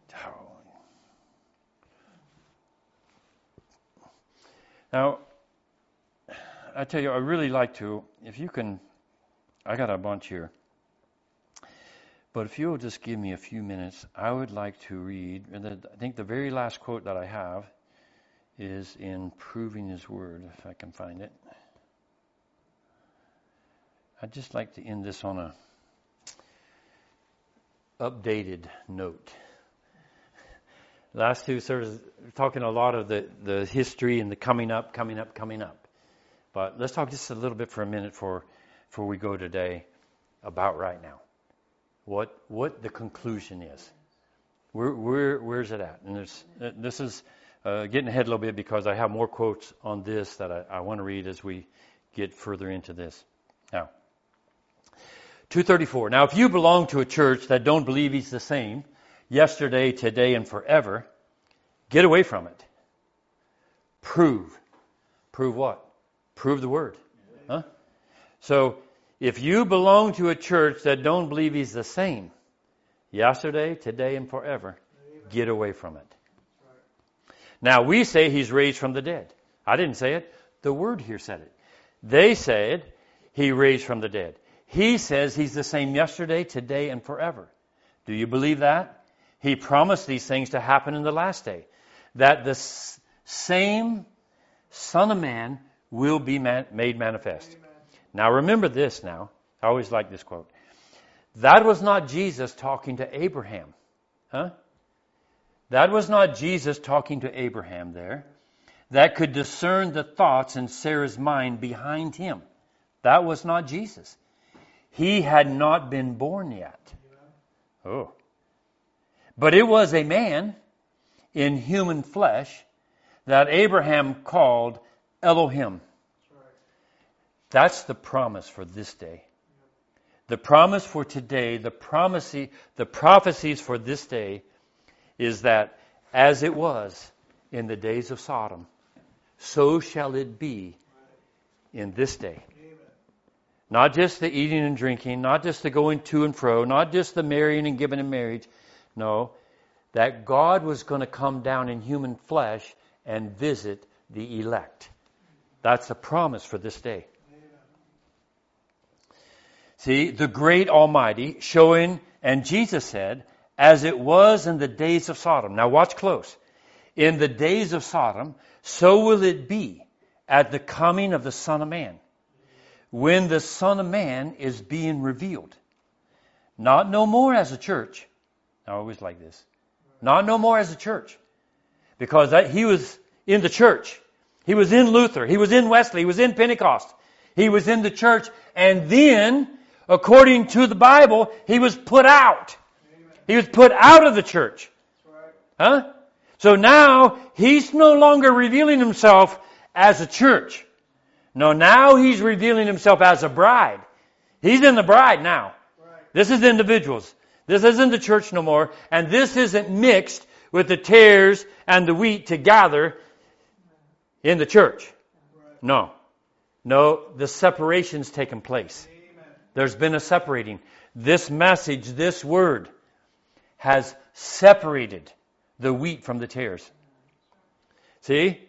Now, I tell you, I really like to, if you can, I got a bunch here. But if you'll just give me a few minutes, I would like to read, and I think the very last quote that I have is in Proving His Word, if I can find it. I'd just like to end this on a updated note. Last two services, we're talking a lot of the, the history and the coming up, coming up, coming up. But let's talk just a little bit for a minute for, before we go today about right now. What what the conclusion is. Where, where Where's it at? And there's, this is uh, getting ahead a little bit because I have more quotes on this that I, I want to read as we get further into this. Now, two thirty-four. Now, if you belong to a church that don't believe He's the same, yesterday, today, and forever, get away from it. Prove. Prove what? Prove the Word. Huh? So, if you belong to a church that don't believe He's the same, yesterday, today, and forever, get away from it. Now, we say He's raised from the dead. I didn't say it. The Word here said it. They said He raised from the dead. He says He's the same yesterday, today, and forever. Do you believe that? He promised these things to happen in the last day. That the s- same Son of Man will be man- made manifest. Amen. Now remember this now. I always like this quote. That was not Jesus talking to Abraham. Huh? That was not Jesus talking to Abraham there. That could discern the thoughts in Sarah's mind behind him. That was not Jesus. He had not been born yet. Oh. But it was a man in human flesh that Abraham called Elohim. That's the promise for this day. The promise for today, the prophecy, the prophecies for this day is that as it was in the days of Sodom, so shall it be in this day. Not just the eating and drinking, not just the going to and fro, not just the marrying and giving in marriage. No, that God was going to come down in human flesh and visit the elect. That's a promise for this day. See, the great Almighty showing, and Jesus said, as it was in the days of Sodom. Now watch close. In the days of Sodom, so will it be at the coming of the Son of Man. When the Son of Man is being revealed. Not no more as a church. I always like this. Not no more as a church. Because that, he was in the church. He was in Luther. He was in Wesley. He was in Pentecost. He was in the church. And then, according to the Bible, he was put out. Amen. He was put out of the church. Right. Huh? So now, he's no longer revealing himself as a church. No, now he's revealing himself as a bride. He's in the bride now. Right. This is individuals. This isn't the church no more. And this isn't mixed with the tares and the wheat to gather in the church. Right. No. No, the separation's taken place. There's been a separating. This message, this word, has separated the wheat from the tares. See?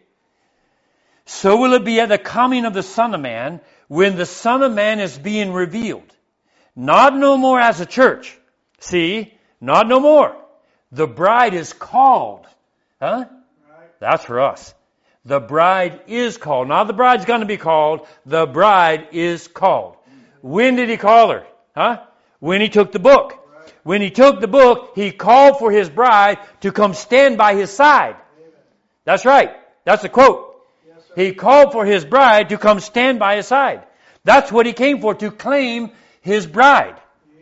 So will it be at the coming of the Son of Man, when the Son of Man is being revealed. Not no more as a church. See? Not no more. The bride is called. Huh? That's for us. The bride is called. Not the bride's going to be called. The bride is called. When did he call her? Huh? When he took the book. When he took the book, he called for his bride to come stand by his side. That's right. That's a quote. He called for his bride to come stand by his side. That's what he came for, to claim his bride.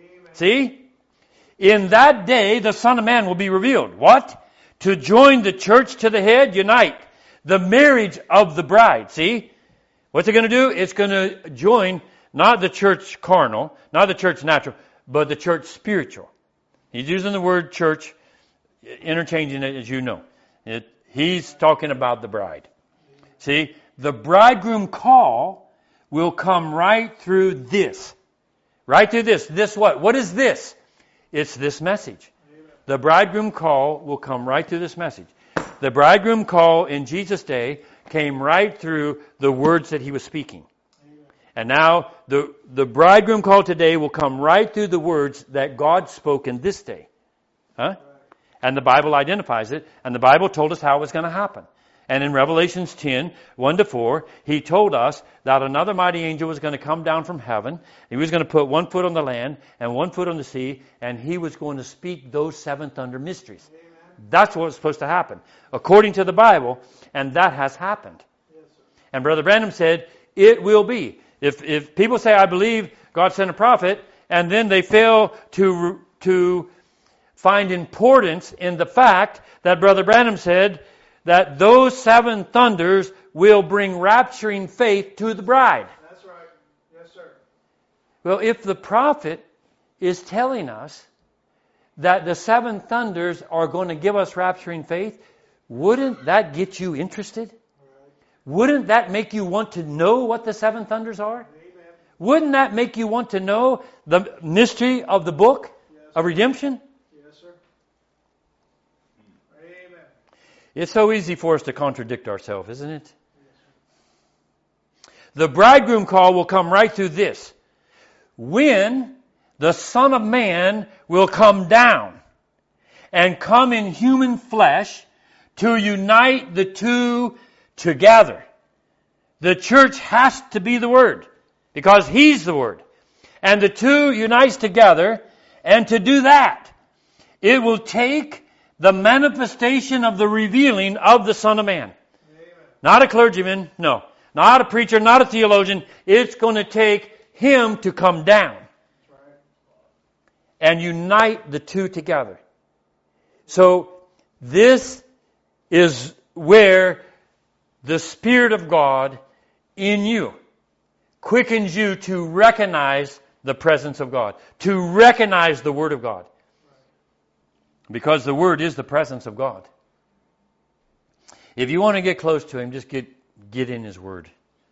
See? In that day, the Son of Man will be revealed. What? To join the church to the head, unite. The marriage of the bride. See? What's it going to do? It's going to join not the church carnal, not the church natural, but the church spiritual. He's using the word church, interchanging it as you know. It, he's talking about the bride. See? The bridegroom call will come right through this. Right through this. This what? What is this? It's this message. The bridegroom call will come right through this message. The bridegroom call in Jesus' day came right through the words that he was speaking. And now the, the bridegroom call today will come right through the words that God spoke in this day. Huh? And the Bible identifies it, and the Bible told us how it was going to happen. And in Revelations ten, one to four, he told us that another mighty angel was going to come down from heaven. He was going to put one foot on the land and one foot on the sea, and he was going to speak those seven thunder mysteries. Amen. That's what was supposed to happen, according to the Bible, and that has happened. Yes, and Brother Branham said, it will be. If if people say, I believe God sent a prophet, and then they fail to to find importance in the fact that Brother Branham said that those seven thunders will bring rapturing faith to the bride. That's right. Yes, sir. Well, if the prophet is telling us that the seven thunders are going to give us rapturing faith, wouldn't that get you interested? Wouldn't that make you want to know what the seven thunders are? Amen. Wouldn't that make you want to know the mystery of the book yes, of redemption? Yes, sir. Amen. It's so easy for us to contradict ourselves, isn't it? Yes, the bridegroom call will come right through this. When the Son of Man will come down and come in human flesh to unite the two together. The church has to be the Word, because He's the Word. And the two unites together, and to do that, it will take the manifestation of the revealing of the Son of Man. Amen. Not a clergyman, no. Not a preacher, not a theologian. It's going to take Him to come down and unite the two together. So, this is where the Spirit of God in you quickens you to recognize the presence of God, to recognize the Word of God. Because the Word is the presence of God. If you want to get close to Him, just get, get in His Word.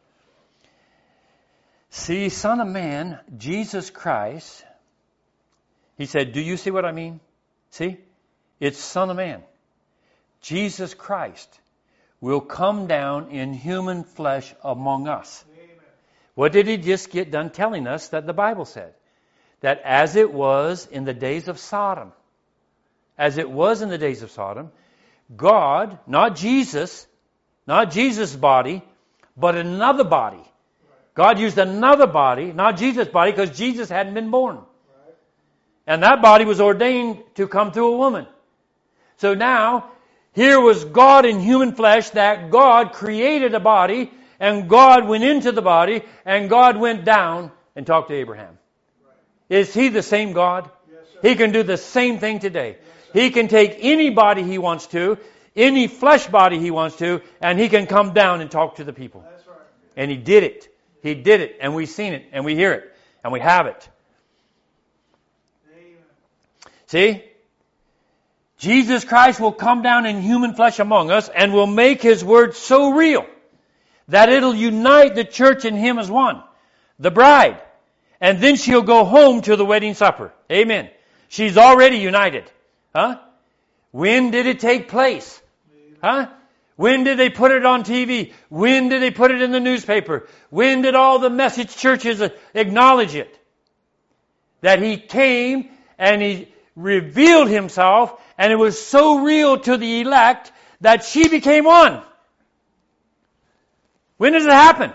See, Son of Man, Jesus Christ, He said, do you see what I mean? See? It's Son of Man. Jesus Christ will come down in human flesh among us. Amen. What did He just get done telling us that the Bible said? That as it was in the days of Sodom, as it was in the days of Sodom, God, not Jesus, not Jesus' body, but another body. God used another body, not Jesus' body, because Jesus hadn't been born. And that body was ordained to come through a woman. So now, here was God in human flesh, that God created a body, and God went into the body, and God went down and talked to Abraham. Right. Is He the same God? Yes, sir. He can do the same thing today. Yes, He can take any body He wants to, any flesh body He wants to, and He can come down and talk to the people. That's right. And He did it. He did it, and we've seen it, and we hear it, and we have it. Amen. See? Jesus Christ will come down in human flesh among us and will make His Word so real That it'll unite the church and Him as one. The bride. And then she'll go home to the wedding supper. Amen. She's already united. Huh? When did it take place? Huh? When did they put it on T V? When did they put it in the newspaper? When did all the message churches acknowledge it? That He came and He revealed Himself, and it was so real to the elect that she became one. When does it happen?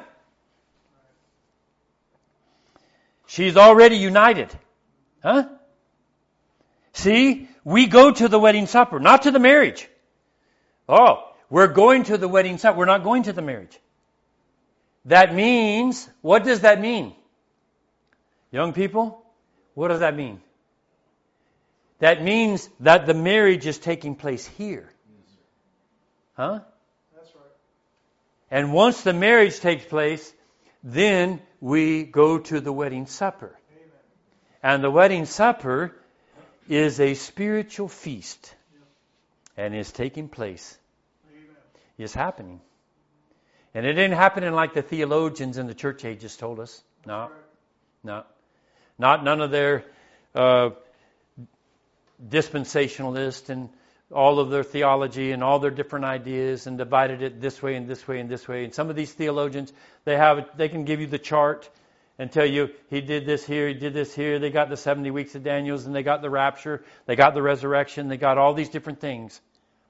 She's already united. Huh? See, we go to the wedding supper, not to the marriage. Oh, we're going to the wedding supper. We're not going to the marriage. That means, what does that mean? Young people, what does that mean? That means that the marriage is taking place here. Huh? That's right. And once the marriage takes place, then we go to the wedding supper. Amen. And the wedding supper is a spiritual feast. Yeah. And is taking place. Amen. It's happening. And it ain't happening like the theologians in the church ages told us. No. Right. No. Not none of their uh, dispensationalists and all of their theology and all their different ideas and divided it this way and this way and this way. And some of these theologians, they have they can give you the chart and tell you he did this here, he did this here. They got the seventy weeks of Daniel's, and they got the rapture, they got the resurrection, they got all these different things.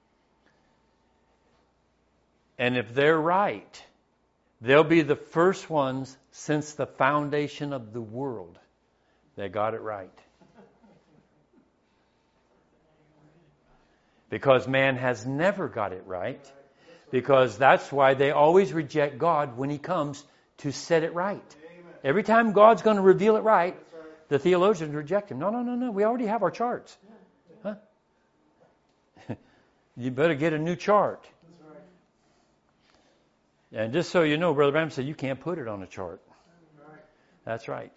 And if they're right, they'll be the first ones since the foundation of the world that got it right. Because man has never got it right. Because that's why they always reject God when He comes to set it right. Every time God's going to reveal it right, the theologians reject Him. No, no, no, no. We already have our charts. Huh? You better get a new chart. And just so you know, Brother Branham said you can't put it on a chart. That's right.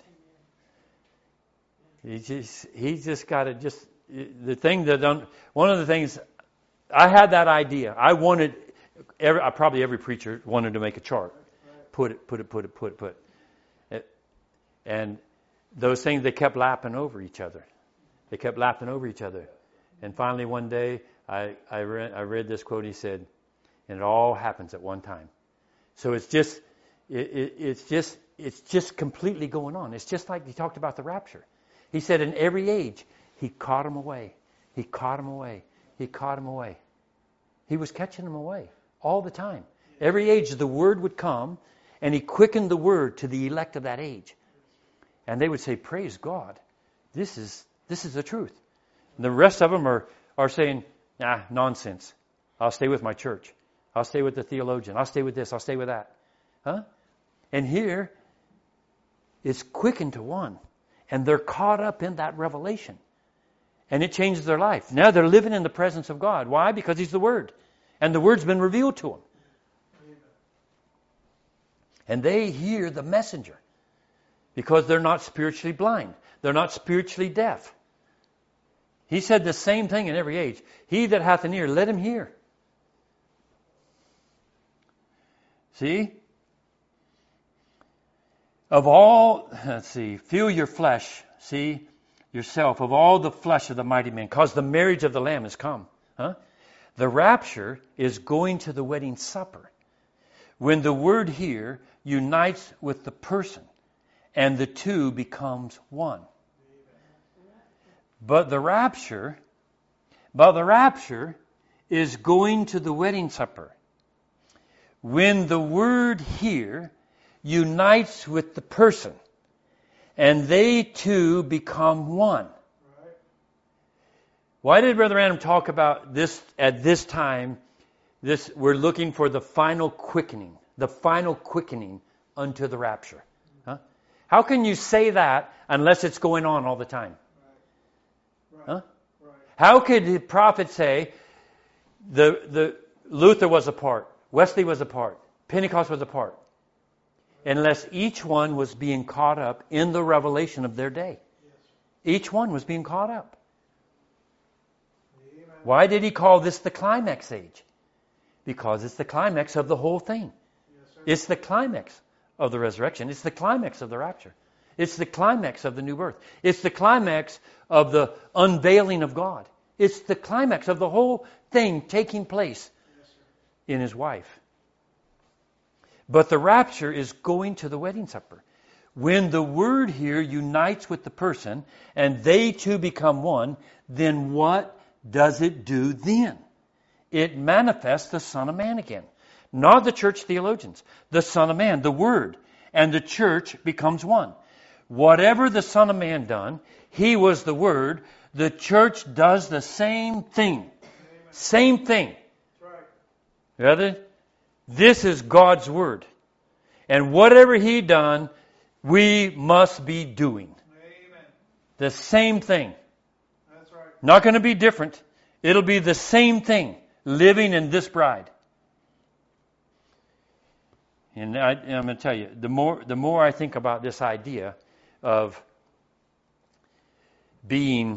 He just he's just got to just the thing that don't, one of the things I had that idea. I wanted every probably every preacher wanted to make a chart. Put it, put it, put it, put it, put it. And those things, they kept lapping over each other. They kept lapping over each other. And finally one day I I read, I read this quote. He said, and it all happens at one time. So it's just it, it, it's just it's just completely going on. It's just like he talked about the rapture. He said in every age, He caught them away. He caught them away. He caught them away. He was catching them away all the time. Every age the word would come, and He quickened the word to the elect of that age. And they would say, praise God. This is this is the truth. And the rest of them are, are saying, nah, nonsense. I'll stay with my church. I'll stay with the theologian. I'll stay with this. I'll stay with that. Huh? And here, it's quickened to one. And they're caught up in that revelation. And it changes their life. Now they're living in the presence of God. Why? Because He's the Word. And the Word's been revealed to them. And they hear the messenger. Because they're not spiritually blind. They're not spiritually deaf. He said the same thing in every age. He that hath an ear, let him hear. See? Of all, let's see, feel your flesh, see, yourself, of all the flesh of the mighty men, because the marriage of the Lamb has come. Huh? The rapture is going to the wedding supper. When the word here unites with the person, and the two becomes one. But the rapture, but the rapture is going to the wedding supper. When the word here unites with the person, and they two become one. Right. Why did Brother Adam talk about this at this time? This we're looking for the final quickening, the final quickening unto the rapture. Huh? How can you say that unless it's going on all the time? Right. Huh? Right. How could the prophet say the the Luther was apart, Wesley was apart, Pentecost was apart, unless each one was being caught up in the revelation of their day? Yes. Each one was being caught up. Amen. Why did he call this the climax age? Because it's the climax of the whole thing. Yes, sir. It's the climax of the resurrection. It's the climax of the rapture. It's the climax of the new birth. It's the climax of the unveiling of God. It's the climax of the whole thing taking place in His wife. But the rapture is going to the wedding supper. When the Word here unites with the person and they two become one, then what does it do then? It manifests the Son of Man again. Not the church theologians. The Son of Man, the Word. And the church becomes one. Whatever the Son of Man done, He was the Word. The church does the same thing. Same thing. Rather, this is God's Word. And whatever He done, we must be doing. Amen. The same thing. That's right. Not going to be different. It'll be the same thing. Living in this bride. And I, and I'm going to tell you, the more the more I think about this idea of being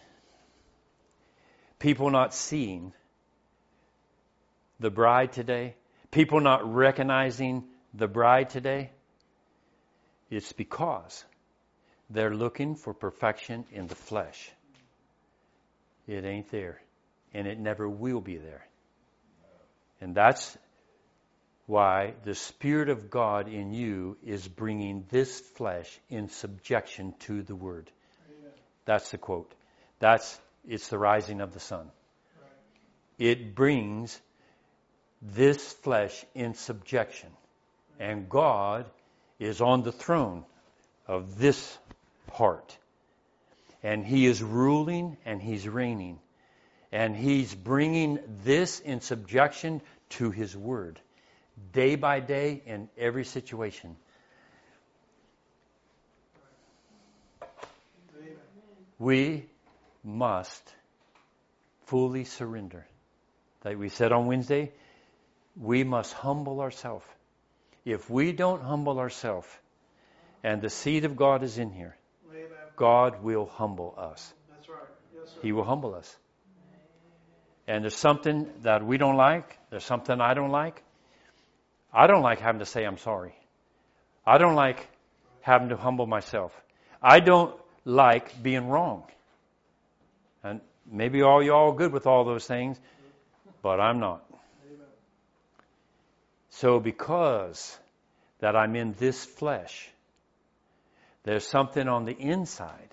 people not seeing the bride today, people not recognizing the bride today, it's because they're looking for perfection in the flesh. It ain't there. And it never will be there. And that's why the Spirit of God in you is bringing this flesh in subjection to the Word. Amen. That's the quote. That's, it's the rising of the sun. Right. It brings this flesh in subjection. And God is on the throne of this heart. And He is ruling and He's reigning. And He's bringing this in subjection to His Word. Day by day in every situation. Amen. We must fully surrender. Like we said on Wednesday, we must humble ourselves. If we don't humble ourselves, and the seed of God is in here, Amen. God will humble us. That's right. Yes, sir. He will humble us. And there's something that we don't like. There's something I don't like. I don't like having to say I'm sorry. I don't like having to humble myself. I don't like being wrong. And maybe all y'all are good with all those things, but I'm not. Amen. So because that I'm in this flesh, there's something on the inside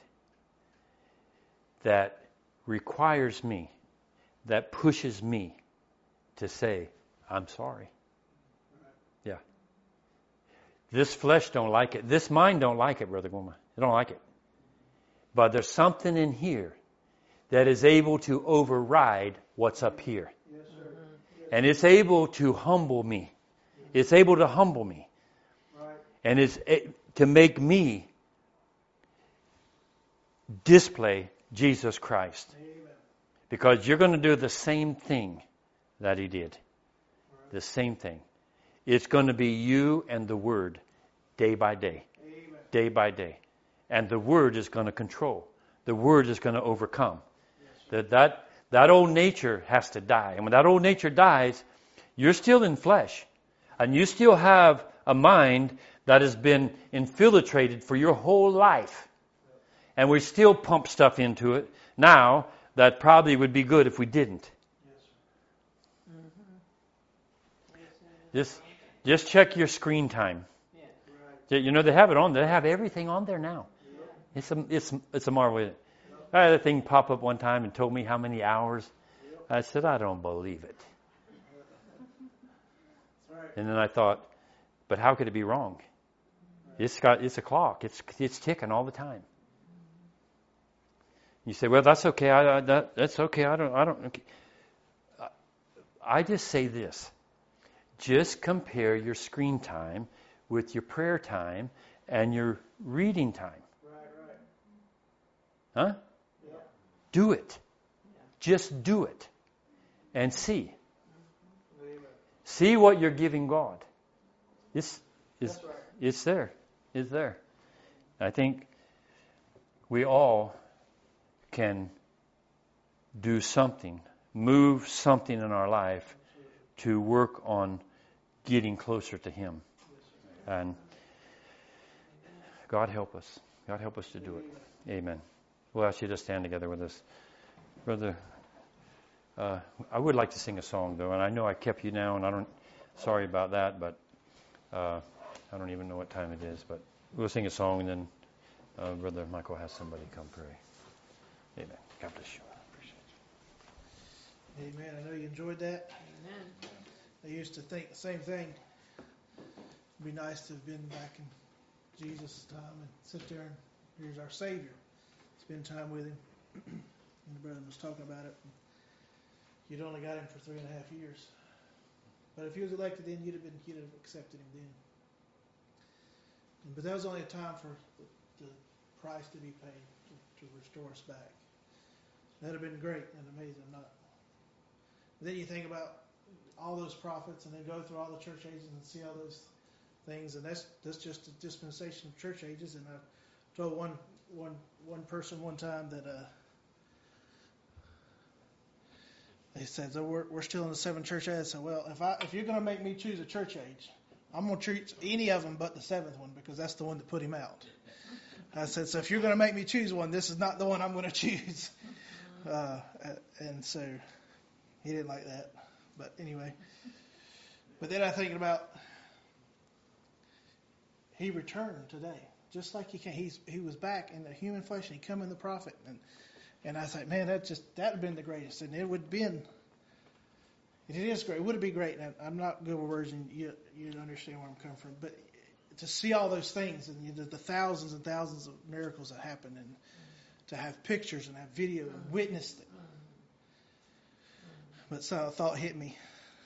that requires me, that pushes me to say, I'm sorry. Yeah. This flesh don't like it. This mind don't like it, Brother Goma. It don't like it. But there's something in here that is able to override what's up here. Yes, sir. Yes. And it's able to humble me. It's able to humble me. Right. And it's a- to make me display Jesus Christ. Amen. Because you're going to do the same thing that He did. Right. The same thing. It's going to be you and the Word day by day. Amen. Day by day. And the Word is going to control. The Word is going to overcome. Yes, sir. That, that, that old nature has to die. And when that old nature dies, you're still in flesh. And you still have a mind that has been infiltrated for your whole life. And we still pump stuff into it now that probably would be good if we didn't. Yes, sir. Just, just check your screen time. Right. You know, they have it on. They have everything on there now. It's a, it's, it's a marvel. I had a thing pop up one time and told me how many hours. I said, I don't believe it. That's right. And then I thought, but how could it be wrong? It's got, it's a clock. It's, it's ticking all the time. You say, well, that's okay. I, I, that, that's okay. I don't, I don't. Okay. I just say this. Just compare your screen time with your prayer time and your reading time. Right, right. Huh? Yeah. Do it. Just do it. And see. Amen. See what you're giving God. It's, it's, That's right. it's there. It's there. I think we all can do something, move something in our life to work on getting closer to Him. And God help us. God help us to do it. Amen. We'll ask you to stand together with us. Brother, uh, I would like to sing a song, though, and I know I kept you now, and I don't, sorry about that, but uh, I don't even know what time it is, but we'll sing a song, and then uh, Brother Michael has somebody come pray. Amen. God bless you. Amen. I know you enjoyed that. Amen. I used to think the same thing. It'd be nice to have been back in Jesus' time and sit there and here's our Savior. Spend time with Him. And the brother was talking about it. You'd only got Him for three and a half years. But if He was elected then, you'd have been, you'd have accepted Him then. But that was only a time for the, the price to be paid to, to restore us back. That'd have been great and amazing. Not. But then you think about all those prophets, and then go through all the church ages and see all those things, and that's that's just a dispensation of church ages. And I told one one one person one time that uh, they said, "So we're we're still in the seven church ages." So, well, if I if you're going to make me choose a church age, I'm going to choose any of them but the seventh one, because that's the one that put Him out. I said, so if you're going to make me choose one, this is not the one I'm going to choose. Uh, and so he didn't like that. But anyway. But then I'm thinking about He returned today. Just like He came. He's, he was back in the human flesh, and He come in the prophet. And and I thought, man, that just that would have been the greatest. And it would have been, it is great. It would have been great. And I'm not good with words, and you, you understand where I'm coming from. But to see all those things, and you know, the thousands and thousands of miracles that happen, and to have pictures and have video and witness them. But so a thought hit me.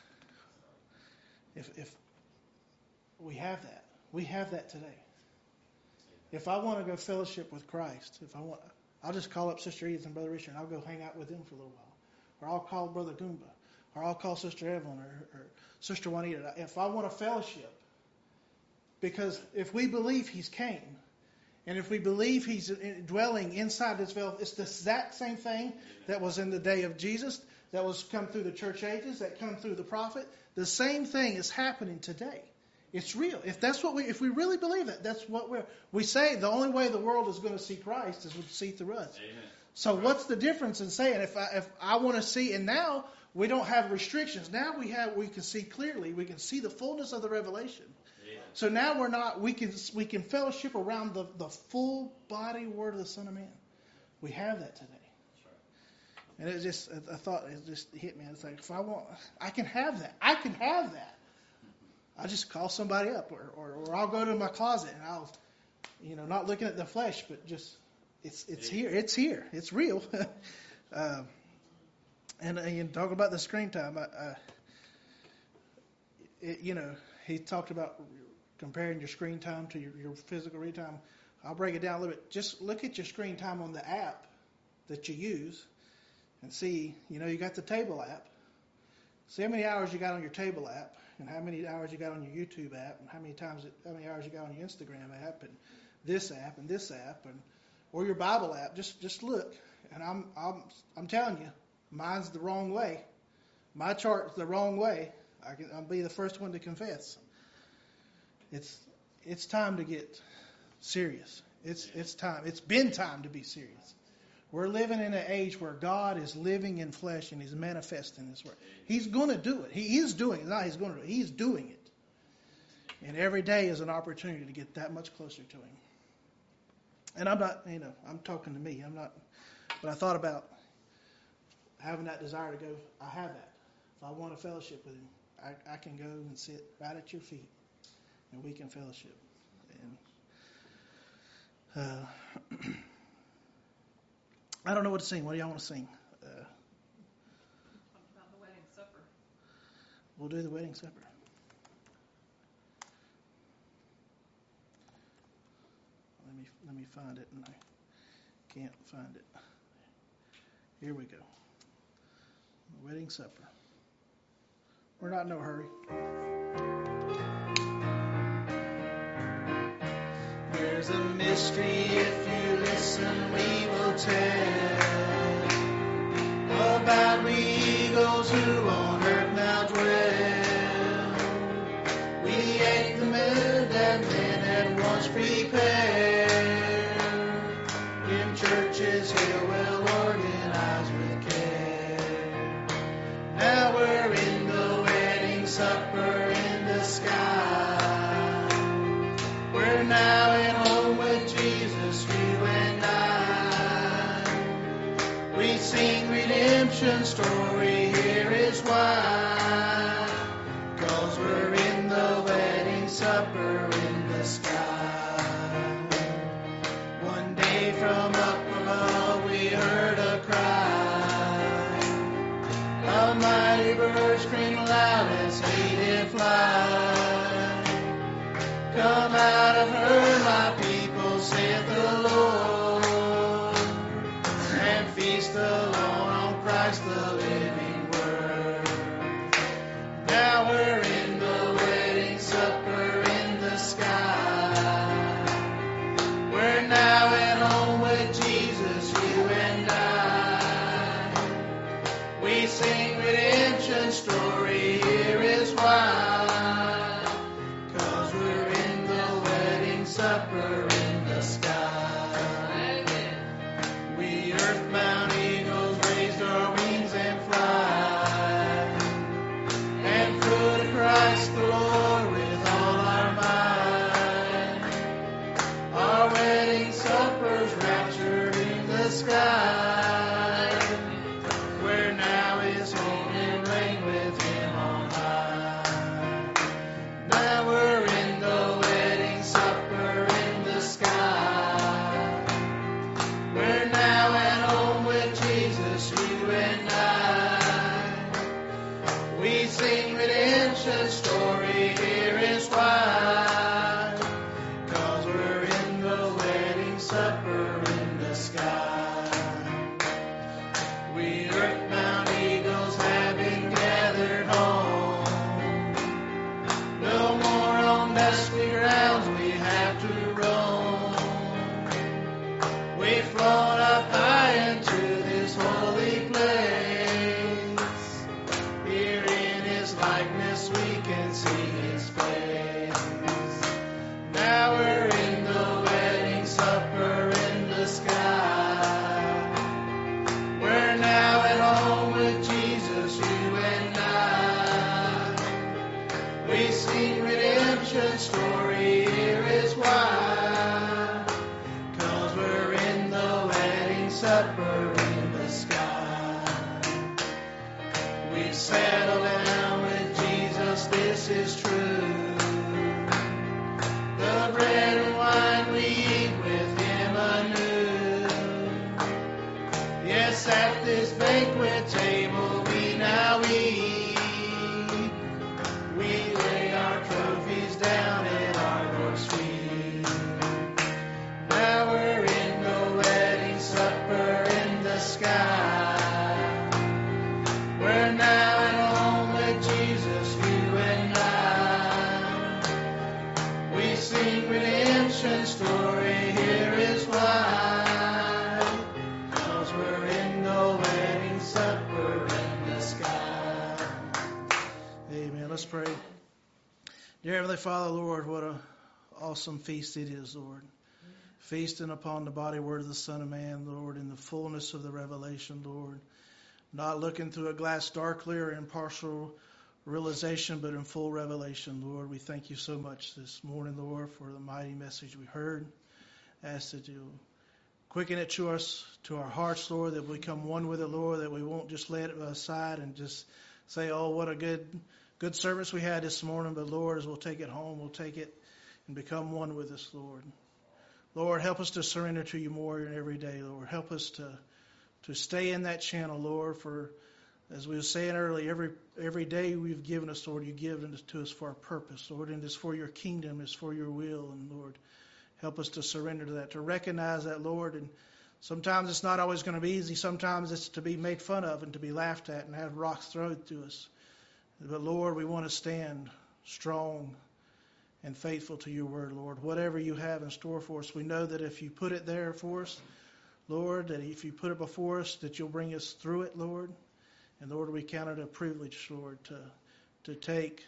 If if we have that, we have that today. If I want to go fellowship with Christ, if I want, I'll just call up Sister Edith and Brother Richard, and I'll go hang out with them for a little while. Or I'll call Brother Goomba, or I'll call Sister Evelyn, or, or Sister Juanita. If I want a fellowship, because if we believe He's came, and if we believe He's dwelling inside this veil, it's the exact same thing that was in the day of Jesus, that was come through the church ages, that come through the prophet. The same thing is happening today. It's real. If that's what we, if we really believe that, that's what we're, we say the only way the world is going to see Christ is to see through us. Amen. So what's the difference in saying, if I, if I want to see, and now we don't have restrictions. Now we have, we can see clearly. We can see the fullness of the revelation. Amen. So now we're not, we can, we can fellowship around the, the full body word of the Son of Man. We have that today. And it just, I thought, it just hit me. It's like, if I want, I can have that. I can have that. I'll just call somebody up, or, or, or I'll go to my closet and I'll, you know, not looking at the flesh, but just, it's it's here. It's here. It's real. uh, and, and you talk about the screen time. I, I, it, you know, he talked about comparing your screen time to your, your physical read time. I'll break it down a little bit. Just look at your screen time on the app that you use. And see, you know, you got the table app. See how many hours you got on your table app, and how many hours you got on your YouTube app, and how many times, it, how many hours you got on your Instagram app, and this app, and this app, and or your Bible app. Just, just look, and I'm, I'm, I'm telling you, mine's the wrong way. My chart's the wrong way. I can, I'll be the first one to confess. It's, it's time to get serious. It's, it's time. It's been time to be serious. We're living in an age where God is living in flesh and He's manifesting His word. He's going to do it. He is doing it. Not He's going to do it. He's doing it. And every day is an opportunity to get that much closer to Him. And I'm not, you know, I'm talking to me. I'm not, but I thought about having that desire to go. I have that. If I want a fellowship with Him, I, I can go and sit right at your feet, and we can fellowship. And uh, I don't know what to sing. What do y'all want to sing? Uh, Talk about the wedding supper. We'll do the wedding supper. Let me let me find it, and I can't find it. Here we go. The wedding supper. We're not in no hurry. There's a mystery, if you listen, we will tell, about we eagles who on earth now dwell. We sing redemption story, here is why. 'Cause we're in the wedding supper in the sky. We earthbound eagles have been gathered home. No more on dusty grounds we have to roam. We've flown up high into this holy place. Here in His likeness we can see His face. Now we're in the wedding supper in the sky. We're now at home with Jesus, you and I. We sing redemption story, here is why. 'Cause we're in the wedding supper in the sky. We've settled down with Jesus, this is true. The bread and wine we eat with Him anew. Yes, at this banquet table we now eat. We lay our trophies down at our Lord's feet. Now we're in the wedding supper in the sky. We're now at home with Jesus, you and I. We sing redemption story, here is why. 'Cause we're in the wedding supper in the sky. Amen. Let's pray. Dear Heavenly Father, Lord, what an awesome feast it is, Lord. Feasting upon the body, word of the Son of Man, Lord, in the fullness of the revelation, Lord. Not looking through a glass darkly or in partial realization, but in full revelation, Lord. We thank you so much this morning, Lord, for the mighty message we heard. Ask that you quicken it to us, to our hearts, Lord, that we become one with it, Lord, that we won't just let it aside and just say, oh, what a good good service we had this morning, but Lord, as we'll take it home, we'll take it and become one with us, Lord. Lord, help us to surrender to you more every day, Lord. Help us to to stay in that channel, Lord, for, as we were saying earlier, every every day we've given us, Lord, you've given it to us for a purpose, Lord, and it's for your kingdom, it's for your will, and Lord, help us to surrender to that, to recognize that, Lord, and sometimes it's not always going to be easy. Sometimes it's to be made fun of and to be laughed at and have rocks thrown to us. But, Lord, we want to stand strong and faithful to your word, Lord. Whatever you have in store for us, we know that if you put it there for us, Lord, that if you put it before us, that you'll bring us through it, Lord. And, Lord, we count it a privilege, Lord, to to take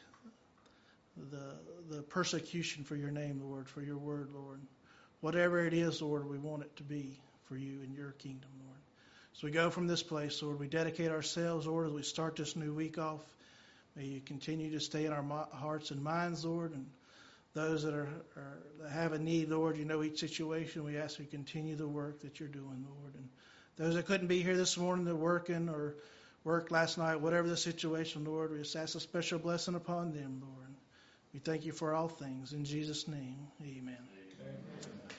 the the persecution for your name, Lord, for your word, Lord. Whatever it is, Lord, we want it to be for you and your kingdom, Lord. So we go from this place, Lord. We dedicate ourselves, Lord, as we start this new week off. May you continue to stay in our hearts and minds, Lord, and those that are, are that have a need, Lord, you know each situation. We ask you to continue the work that you're doing, Lord. And those that couldn't be here this morning, they're working or worked last night, whatever the situation, Lord, we just ask a special blessing upon them, Lord. We thank you for all things. In Jesus' name, amen. Amen.